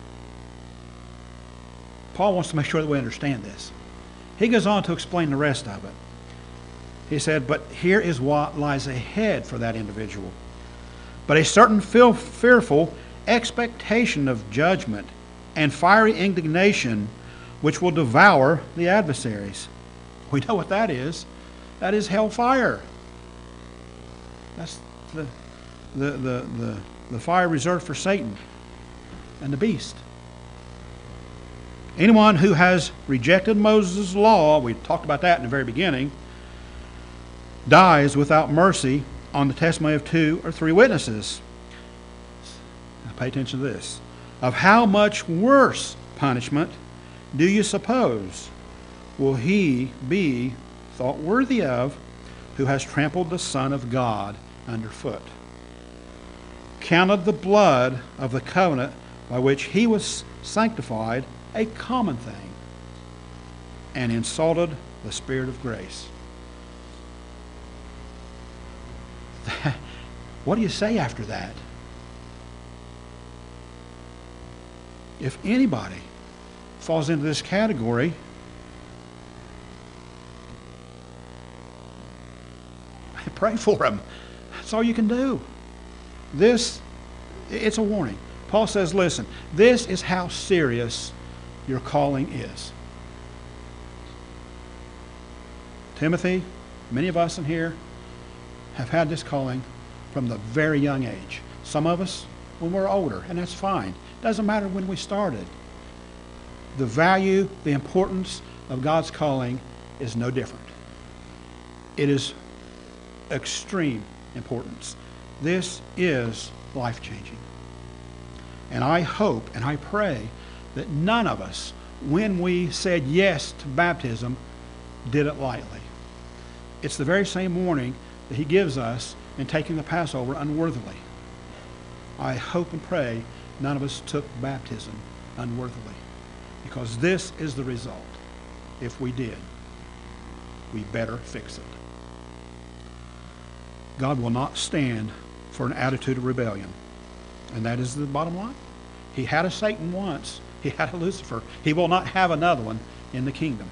Paul wants to make sure that we understand this. He goes on to explain the rest of it. He said, but here is what lies ahead for that individual. But a certain fearful expectation of judgment and fiery indignation which will devour the adversaries. We know what that is. That is hellfire. That's the, the, the, the, the fire reserved for Satan and the beast. Anyone who has rejected Moses' law, we talked about that in the very beginning, dies without mercy on the testimony of two or three witnesses. Now pay attention to this. Of how much worse punishment do you suppose will he be thought worthy of who has trampled the Son of God underfoot, counted the blood of the covenant by which he was sanctified a common thing, and insulted the Spirit of grace? What do you say after that? If anybody falls into this category, pray for him. That's all you can do. This, it's a warning. Paul says, listen, this is how serious your calling is. Timothy, many of us in here have had this calling from the very young age. Some of us when we're older, and that's fine. Doesn't matter when we started. the value, the importance of God's calling is no different. It is extreme importance. This is life-changing. And I hope and I pray that none of us, when we said yes to baptism, did it lightly. It's the very same warning that he gives us in taking the Passover unworthily. I hope and pray none of us took baptism unworthily, because this is the result. If we did, we better fix it. God will not stand for an attitude of rebellion. And that is the bottom line. He had a Satan once. He had a Lucifer. He will not have another one in the kingdom.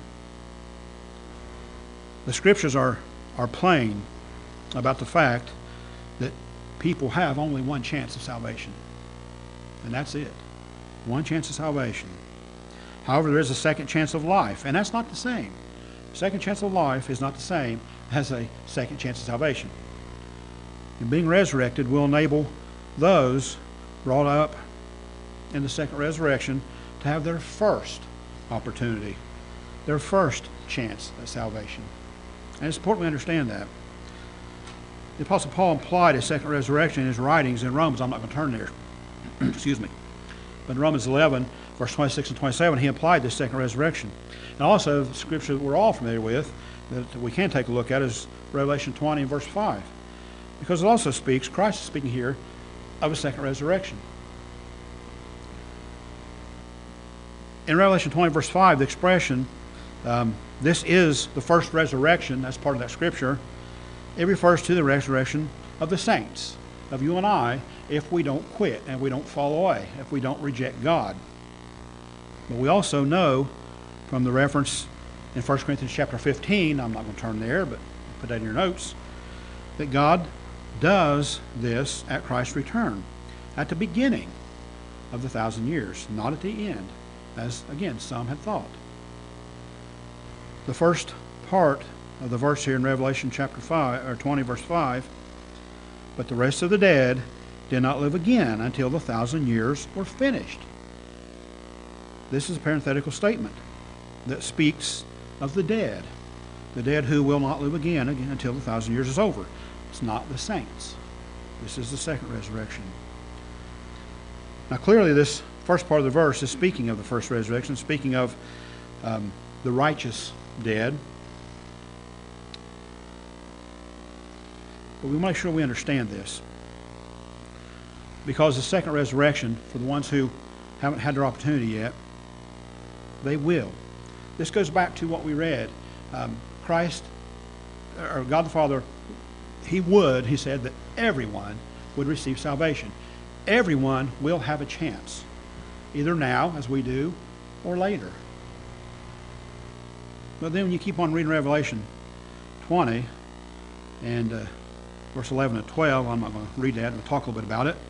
The scriptures are, are plain about the fact that people have only one chance of salvation. And that's it. One chance of salvation. However, there is a second chance of life, and that's not the same. Second chance of life is not the same as a second chance of salvation. And being resurrected will enable those brought up in the second resurrection to have their first opportunity, their first chance at salvation. And it's important we understand that. The Apostle Paul implied a second resurrection in his writings in Romans. I'm not going to turn there. Excuse me. But in Romans eleven, verse twenty-six and twenty-seven, he implied this second resurrection. And also, the scripture that we're all familiar with, that we can take a look at, is Revelation twenty and verse five. Because it also speaks, Christ is speaking here, of a second resurrection. In Revelation twenty, verse five, the expression, um, this is the first resurrection, that's part of that scripture, it refers to the resurrection of the saints, of you and I, if we don't quit and we don't fall away, if we don't reject God. But we also know from the reference in First Corinthians chapter fifteen, I'm not going to turn there, but put that in your notes, that God does this at Christ's return, at the beginning of the thousand years, not at the end, as, again, some had thought. The first part of the verse here in Revelation chapter five, or twenty, verse five, but the rest of the dead did not live again until the thousand years were finished. This is a parenthetical statement that speaks of the dead, the dead who will not live again, again until the thousand years is over. It's not the saints. This is the second resurrection. Now clearly this first part of the verse is speaking of the first resurrection, speaking of um, the righteous dead. But we want to make sure we understand this, because the second resurrection, for the ones who haven't had their opportunity yet, they will. This goes back to what we read. Um, Christ, or God the Father, He would, He said, that everyone would receive salvation. Everyone will have a chance, either now, as we do, or later. But then when you keep on reading Revelation twenty, and uh, verse eleven and twelve, I'm not going to read that, I'll talk a little bit about it.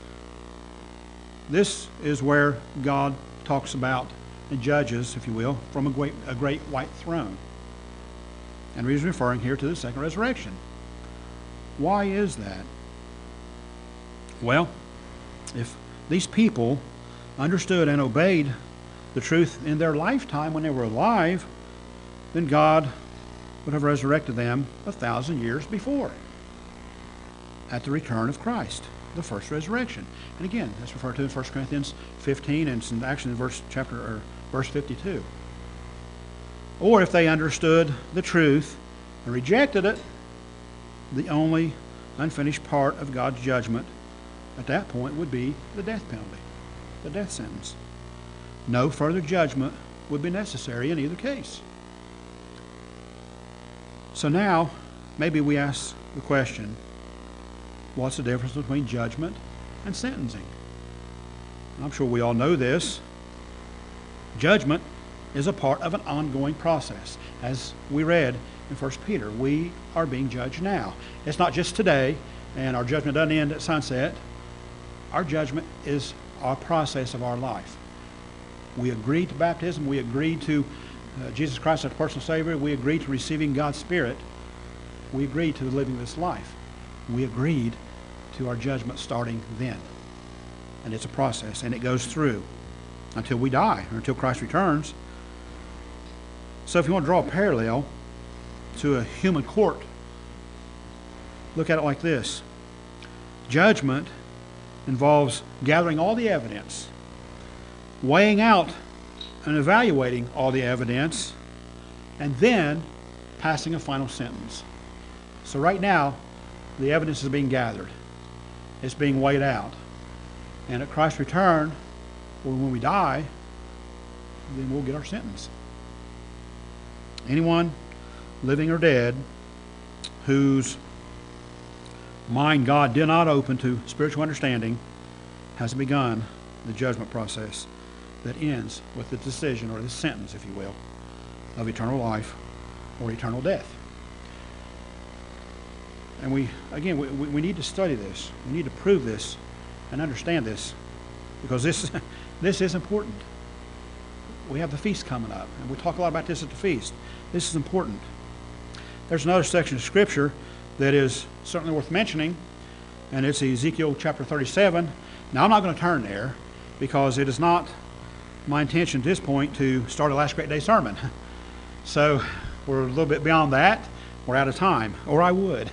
This is where God talks about and judges, if you will, from a great, a great white throne. And He's referring here to the second resurrection. Why is that? Well, if these people understood and obeyed the truth in their lifetime when they were alive, then God would have resurrected them a thousand years before, at the return of Christ, the first resurrection. And again, that's referred to in First Corinthians fifteen, and it's actually in verse chapter or verse fifty-two. Or if they understood the truth and rejected it, the only unfinished part of God's judgment at that point would be the death penalty, the death sentence. No further judgment would be necessary in either case. So now, maybe we ask the question, what's the difference between judgment and sentencing? I'm sure we all know this. Judgment is a part of an ongoing process. As we read in First Peter, we are being judged now. It's not just today, and our judgment doesn't end at sunset. Our judgment is a process of our life. We agreed to baptism. We agreed to uh, Jesus Christ as personal Savior. We agreed to receiving God's Spirit. We agreed to living this life. We agreed to our judgment starting then. And it's a process, and it goes through. until we die, or until Christ returns. So if you want to draw a parallel to a human court, look at it like this. Judgment involves gathering all the evidence, weighing out and evaluating all the evidence, and then passing a final sentence. So right now, the evidence is being gathered. It's being weighed out. And at Christ's return, or when we die, then we'll get our sentence. Anyone, living or dead, whose mind God did not open to spiritual understanding has begun the judgment process that ends with the decision, or the sentence, if you will, of eternal life or eternal death. And we, again, we, we need to study this. We need to prove this and understand this, because this, this is important. We have the feast coming up, and we talk a lot about this at the feast. This is important. There's another section of Scripture that is certainly worth mentioning, and it's Ezekiel chapter thirty-seven. Now, I'm not going to turn there, because it is not my intention at this point to start a Last Great Day sermon. So we're a little bit beyond that. We're out of time, or I would.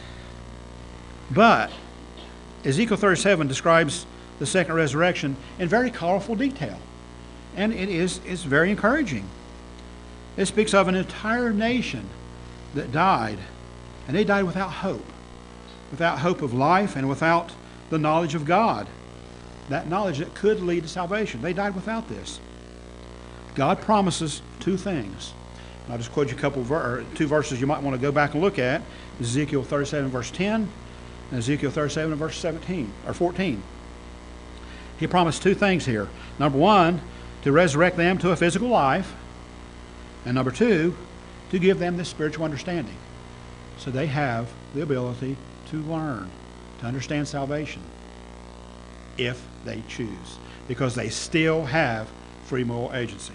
But Ezekiel thirty-seven describes the second resurrection in very colorful detail, and it is is very encouraging. It speaks of an entire nation that died, and they died without hope, without hope of life, and without the knowledge of God, that knowledge that could lead to salvation. They died without this. God promises two things. And I'll just quote you a couple ver- two verses you might want to go back and look at. Ezekiel thirty-seven, verse ten, and Ezekiel thirty-seven, verse seventeen or fourteen. He promised two things here. Number one, to resurrect them to a physical life, and number two, to give them this spiritual understanding, so they have the ability to learn, to understand salvation, if they choose, because they still have free moral agency.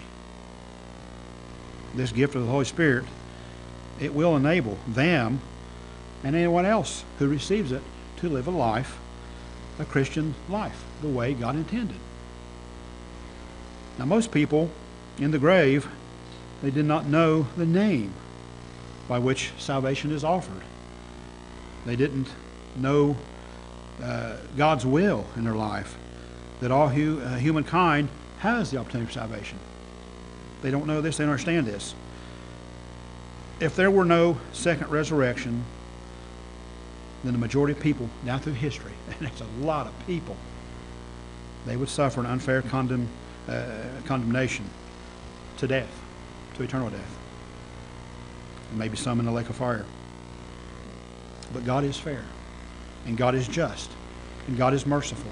This gift of the Holy Spirit, it will enable them and anyone else who receives it to live a life, a Christian life, the way God intended. Now, most people in the grave, they did not know the name by which salvation is offered. They didn't know uh, God's will in their life, that all hu- uh, humankind has the opportunity for salvation. They don't know this, they don't understand this. If there were no second resurrection, then the majority of people down through history, and it's a lot of people, they would suffer an unfair condemn, uh, condemnation to death, to eternal death. And maybe some in the lake of fire. But God is fair, and God is just, and God is merciful.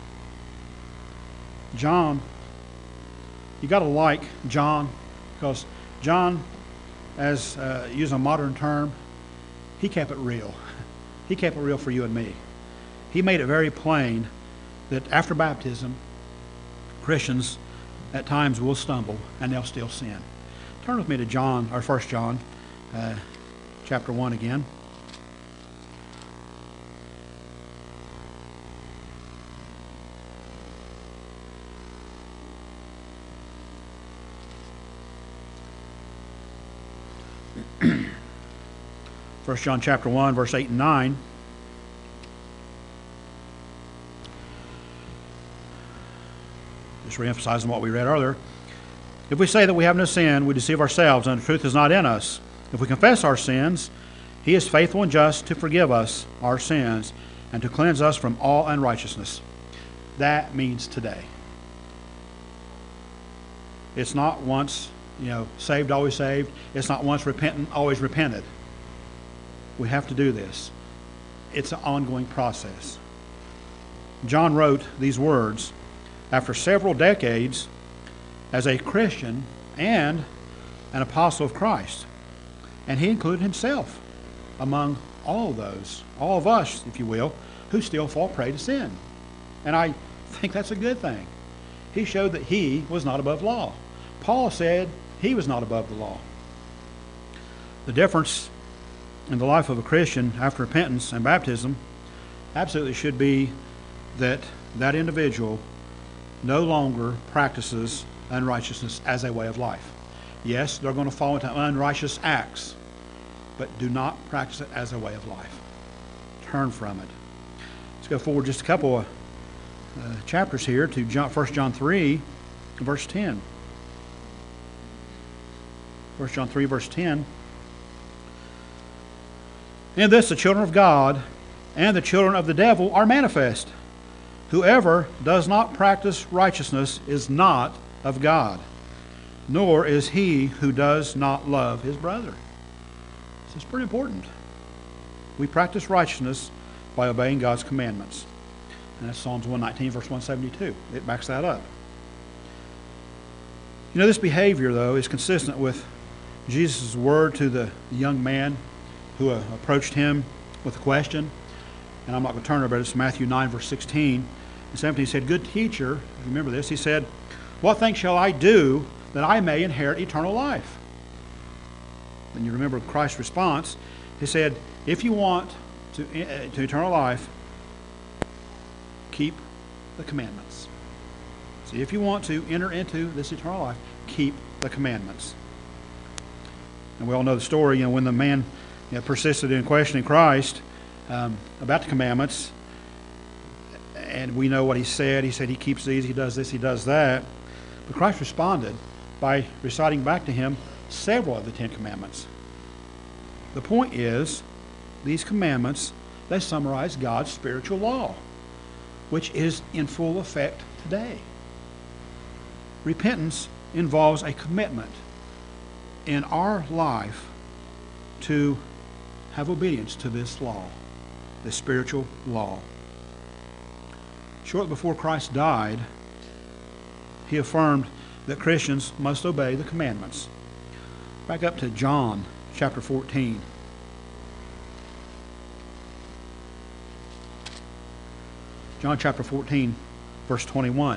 John, you got to like John, because John, as uh, using a modern term, he kept it real. He kept it real for you and me. He made it very plain that after baptism, Christians at times will stumble and they'll still sin. Turn with me to John, or First John, uh, chapter one again. First John chapter one, verse eight and nine. Just re-emphasizing what we read earlier. If we say that we have no sin, we deceive ourselves, and the truth is not in us. If we confess our sins, He is faithful and just to forgive us our sins and to cleanse us from all unrighteousness. That means today. It's not once, you know, saved, always saved. It's not once repentant, always repented. We have to do this. It's an ongoing process. John wrote these words after several decades as a Christian and an apostle of Christ. And he included himself among all of those, all of us, if you will, who still fall prey to sin. And I think that's a good thing. He showed that he was not above law. Paul said he was not above the law. The difference in the life of a Christian after repentance and baptism absolutely should be that that individual no longer practices unrighteousness as a way of life. Yes, they're going to fall into unrighteous acts, but do not practice it as a way of life. Turn from it. Let's go forward just a couple of uh, chapters here to John, First John three, verse ten. First John three, verse ten. In this the children of God and the children of the devil are manifest. Whoever does not practice righteousness is not of God, nor is he who does not love his brother. This is pretty important. We practice righteousness by obeying God's commandments. And that's Psalms one nineteen, verse one seventy-two. It backs that up. You know, this behavior, though, is consistent with Jesus' word to the young man who uh, approached him with a question. And I'm not going to turn there, but it's Matthew nine, verse sixteen and seventeen. He said, "Good teacher," remember this, he said, "what things shall I do that I may inherit eternal life?" And you remember Christ's response. He said, if you want to, uh, to eternal life, keep the commandments. See, if you want to enter into this eternal life, keep the commandments. And we all know the story, you know, when the man you know, persisted in questioning Christ um, about the commandments, and we know what he said. He said he keeps these, he does this, he does that. But Christ responded by reciting back to him several of the Ten Commandments. The point is, these commandments, they summarize God's spiritual law, which is in full effect today. Repentance involves a commitment in our life to have obedience to this law, this spiritual law. Shortly before Christ died, he affirmed that Christians must obey the commandments. Back up to John chapter fourteen. John chapter fourteen, verse twenty-one.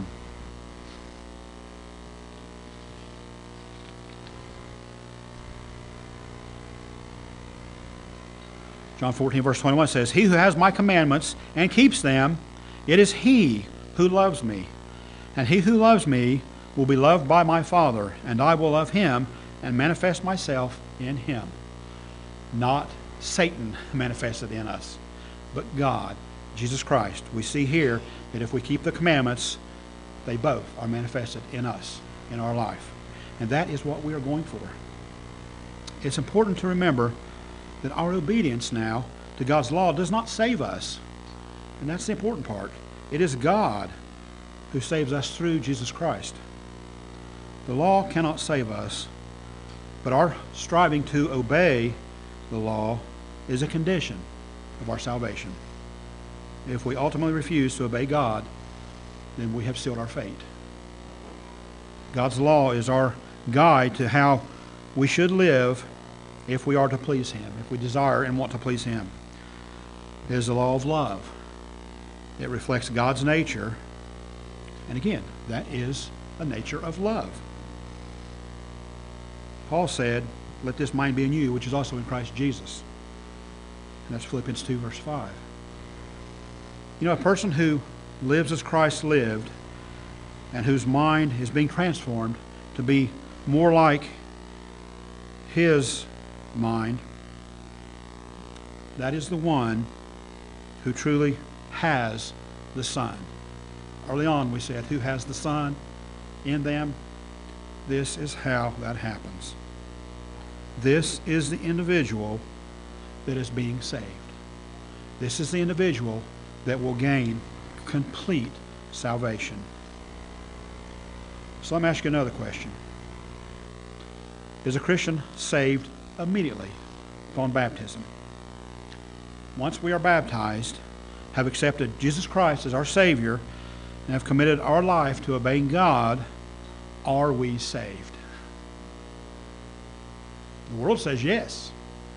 John fourteen, verse twenty-one says, "He who has my commandments and keeps them, it is he who loves me. And he who loves me will be loved by my Father, and I will love him and manifest myself in him." Not Satan manifested in us, but God, Jesus Christ. We see here that if we keep the commandments, they both are manifested in us, in our life. And that is what we are going for. It's important to remember that our obedience now to God's law does not save us. And that's the important part. It is God who saves us through Jesus Christ. The law cannot save us, but our striving to obey the law is a condition of our salvation. If we ultimately refuse to obey God, then we have sealed our fate. God's law is our guide to how we should live if we are to please him, if we desire and want to please him. It is the law of love. It reflects God's nature. And again, that is a nature of love. Paul said, "Let this mind be in you, which is also in Christ Jesus." And that's Philippians two, verse five. You know, a person who lives as Christ lived and whose mind is being transformed to be more like his mind, that is the one who truly has the Son. Early on we said, who has the Son in them? This is how that happens. This is the individual that is being saved. This is the individual that will gain complete salvation. So let me ask you another question. Is a Christian saved immediately upon baptism? Once we are baptized, have accepted Jesus Christ as our Savior, and have committed our life to obeying God, are we saved? The world says yes.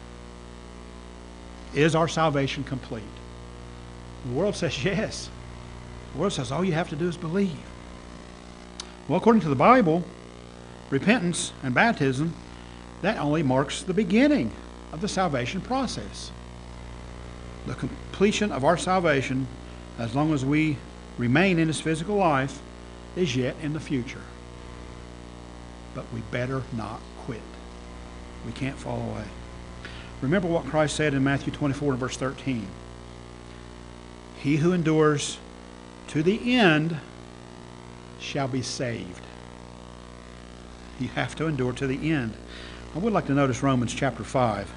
Is our salvation complete? The world says yes. The world says all you have to do is believe. Well, according to the Bible, repentance and baptism, that only marks the beginning of the salvation process. The completion of our salvation, as long as we remain in this physical life, is yet in the future. But we better not quit. We can't fall away. Remember what Christ said in Matthew twenty-four and verse thirteen. He who endures to the end shall be saved. You have to endure to the end. I would like to notice Romans chapter five.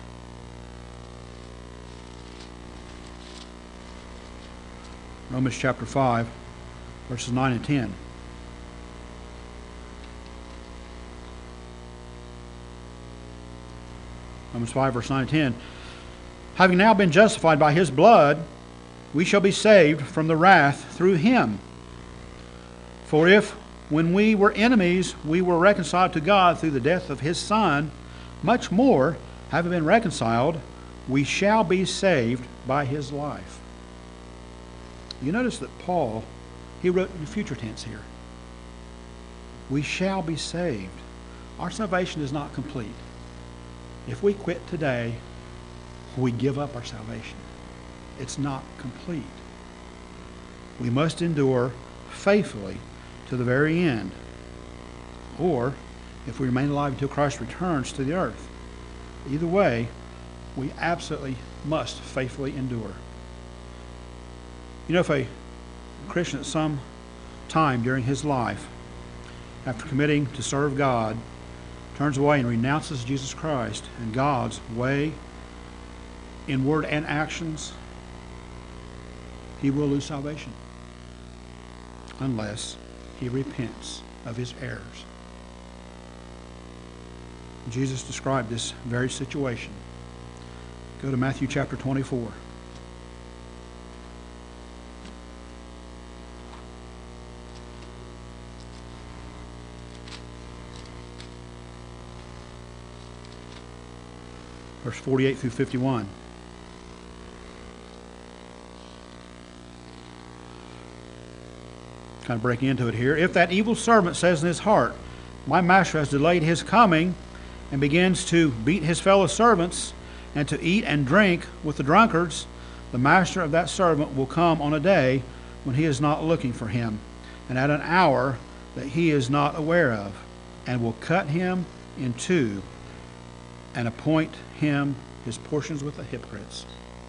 Romans chapter five, verses nine and ten. Romans five, verse nine and ten. Having now been justified by his blood, we shall be saved from the wrath through him. For if, when we were enemies, we were reconciled to God through the death of his Son, much more, having been reconciled, we shall be saved by his life. You notice that Paul, he wrote in future tense here. We shall be saved. Our salvation is not complete. If we quit today, we give up our salvation. It's not complete. We must endure faithfully to the very end. Or, if we remain alive until Christ returns to the earth. Either way, we absolutely must faithfully endure. You know, if a Christian at some time during his life, after committing to serve God, turns away and renounces Jesus Christ and God's way in word and actions, he will lose salvation unless he repents of his errors. Jesus described this very situation. Go to Matthew chapter twenty-four. Verse forty-eight through fifty-one. Kind of breaking into it here. If that evil servant says in his heart, my master has delayed his coming, and begins to beat his fellow servants, and to eat and drink with the drunkards, the master of that servant will come on a day when he is not looking for him, and at an hour that he is not aware of, and will cut him in two, and appoint him his portions with the hypocrites.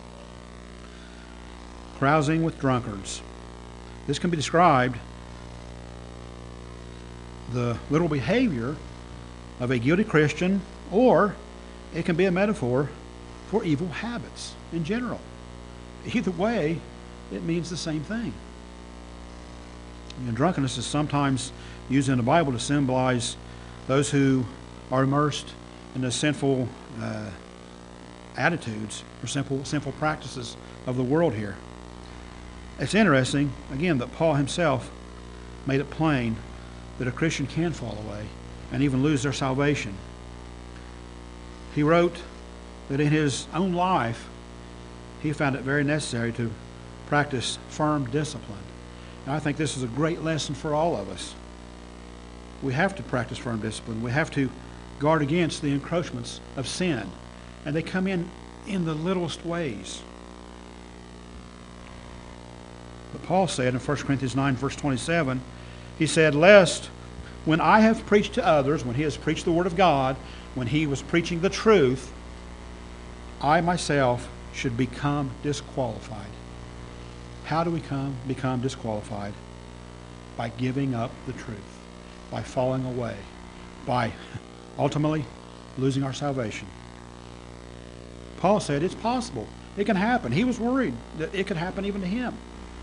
Carousing with drunkards. This can be described the literal behavior of a guilty Christian, or it can be a metaphor for evil habits in general. Either way, it means the same thing. And drunkenness is sometimes used in the Bible to symbolize those who are immersed in the sinful uh, attitudes or simple, sinful practices of the world here. It's interesting, again, that Paul himself made it plain that a Christian can fall away and even lose their salvation. He wrote that in his own life, he found it very necessary to practice firm discipline. And I think this is a great lesson for all of us. We have to practice firm discipline. We have to guard against the encroachments of sin. And they come in in the littlest ways. But Paul said in First Corinthians nine, verse twenty-seven, he said, lest when I have preached to others, when he has preached the Word of God, when he was preaching the truth, I myself should become disqualified. How do we come, become disqualified? By giving up the truth, by falling away, by ultimately losing our salvation. Paul said it's possible. It can happen. He was worried that it could happen even to him.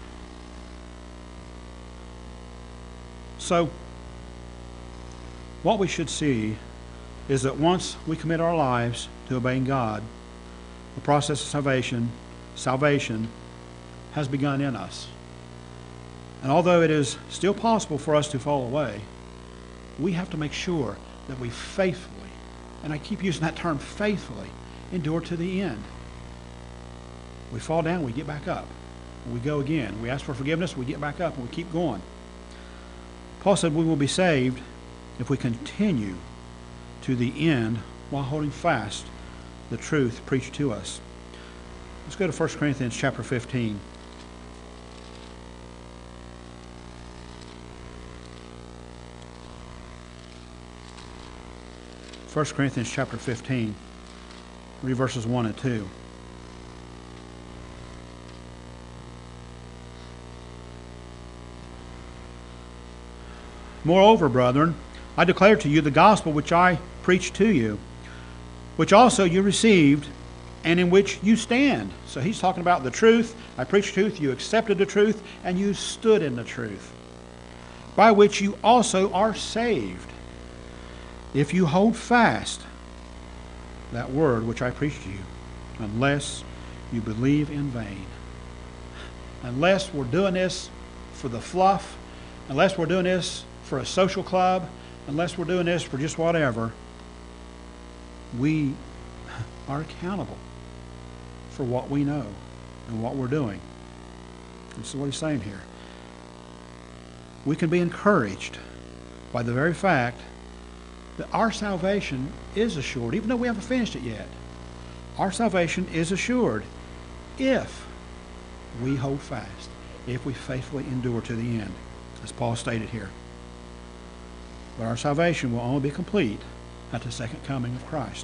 So, what we should see is that once we commit our lives to obeying God, the process of salvation, salvation has begun in us. And although it is still possible for us to fall away, we have to make sure that we faithfully, and I keep using that term faithfully, endure to the end. We fall down, we get back up. We go again. We ask for forgiveness, we get back up, and we keep going. Paul said we will be saved if we continue to the end while holding fast the truth preached to us. Let's go to First Corinthians chapter fifteen. First Corinthians chapter fifteen, read verses one and two. Moreover, brethren, I declare to you the gospel which I preached to you, which also you received, and in which you stand. So he's talking about the truth. I preached truth, you accepted the truth, and you stood in the truth, by which you also are saved, if you hold fast that word which I preached to you, unless you believe in vain. Unless we're doing this for the fluff, unless we're doing this for a social club, unless we're doing this for just whatever, we are accountable for what we know and what we're doing. This is what he's saying here. We can be encouraged by the very fact that our salvation is assured, even though we haven't finished it yet. Our salvation is assured if we hold fast, if we faithfully endure to the end, as Paul stated here. But our salvation will only be complete at the second coming of Christ.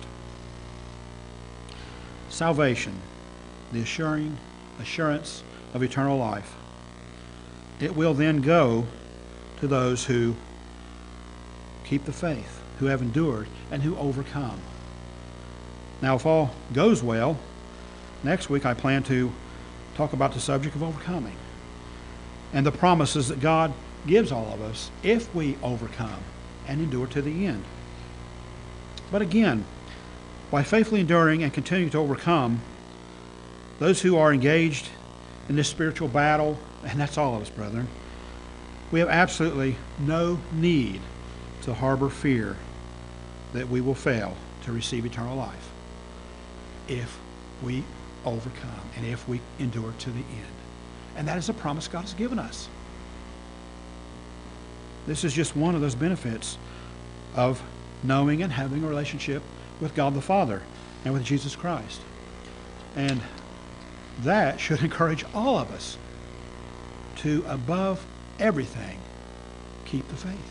Salvation, the assuring assurance of eternal life. It will then go to those who keep the faith, who have endured, and who overcome. Now, if all goes well, next week I plan to talk about the subject of overcoming and the promises that God gives all of us if we overcome and endure to the end. But again, by faithfully enduring and continuing to overcome, those who are engaged in this spiritual battle, and that's all of us, brethren, we have absolutely no need to harbor fear that we will fail to receive eternal life if we overcome and if we endure to the end. And that is a promise God has given us. This is just one of those benefits of knowing and having a relationship with God the Father and with Jesus Christ. And that should encourage all of us to, above everything, keep the faith.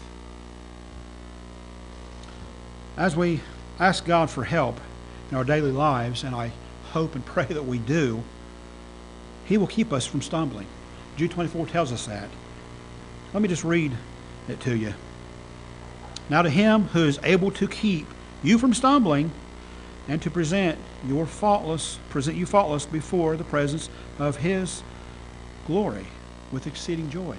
As we ask God for help in our daily lives, and I hope and pray that we do, He will keep us from stumbling. Jude twenty-four tells us that. Let me just read it to you. Now to Him who is able to keep you from stumbling and to present your faultless, present you faultless before the presence of His glory with exceeding joy.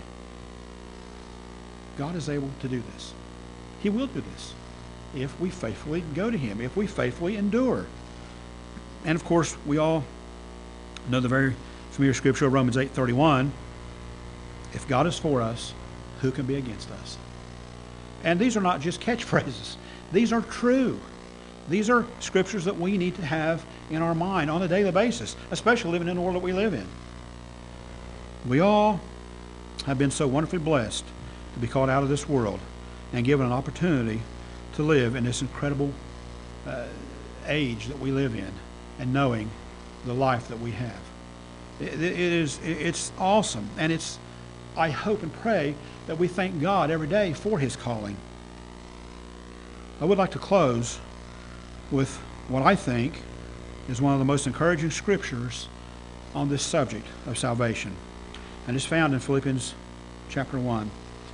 God is able to do this. He will do this if we faithfully go to Him, if we faithfully endure. And of course, we all know the very familiar scripture of Romans eight thirty-one. If God is for us, who can be against us? And these are not just catchphrases. These are true. These are scriptures that we need to have in our mind on a daily basis, especially living in the world that we live in. We all have been so wonderfully blessed to be called out of this world and given an opportunity to live in this incredible uh, age that we live in, and knowing the life that we have. It, it is, it's awesome, and it's, I hope and pray that we thank God every day for His calling. I would like to close with what I think is one of the most encouraging scriptures on this subject of salvation, and it's found in Philippians chapter one.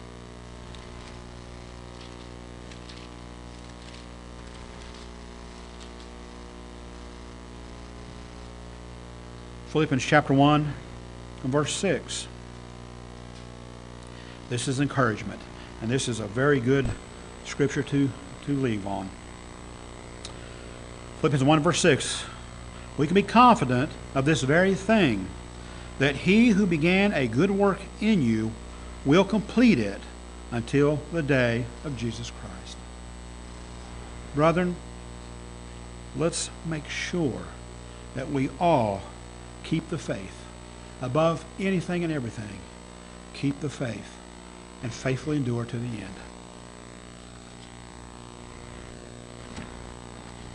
Philippians chapter one and verse six. This is encouragement, and this is a very good scripture to, to leave on. Philippians one verse six. We can be confident of this very thing, that He who began a good work in you will complete it until the day of Jesus Christ. Brethren, let's make sure that we all keep the faith above anything and everything. Keep the faith and faithfully endure to the end.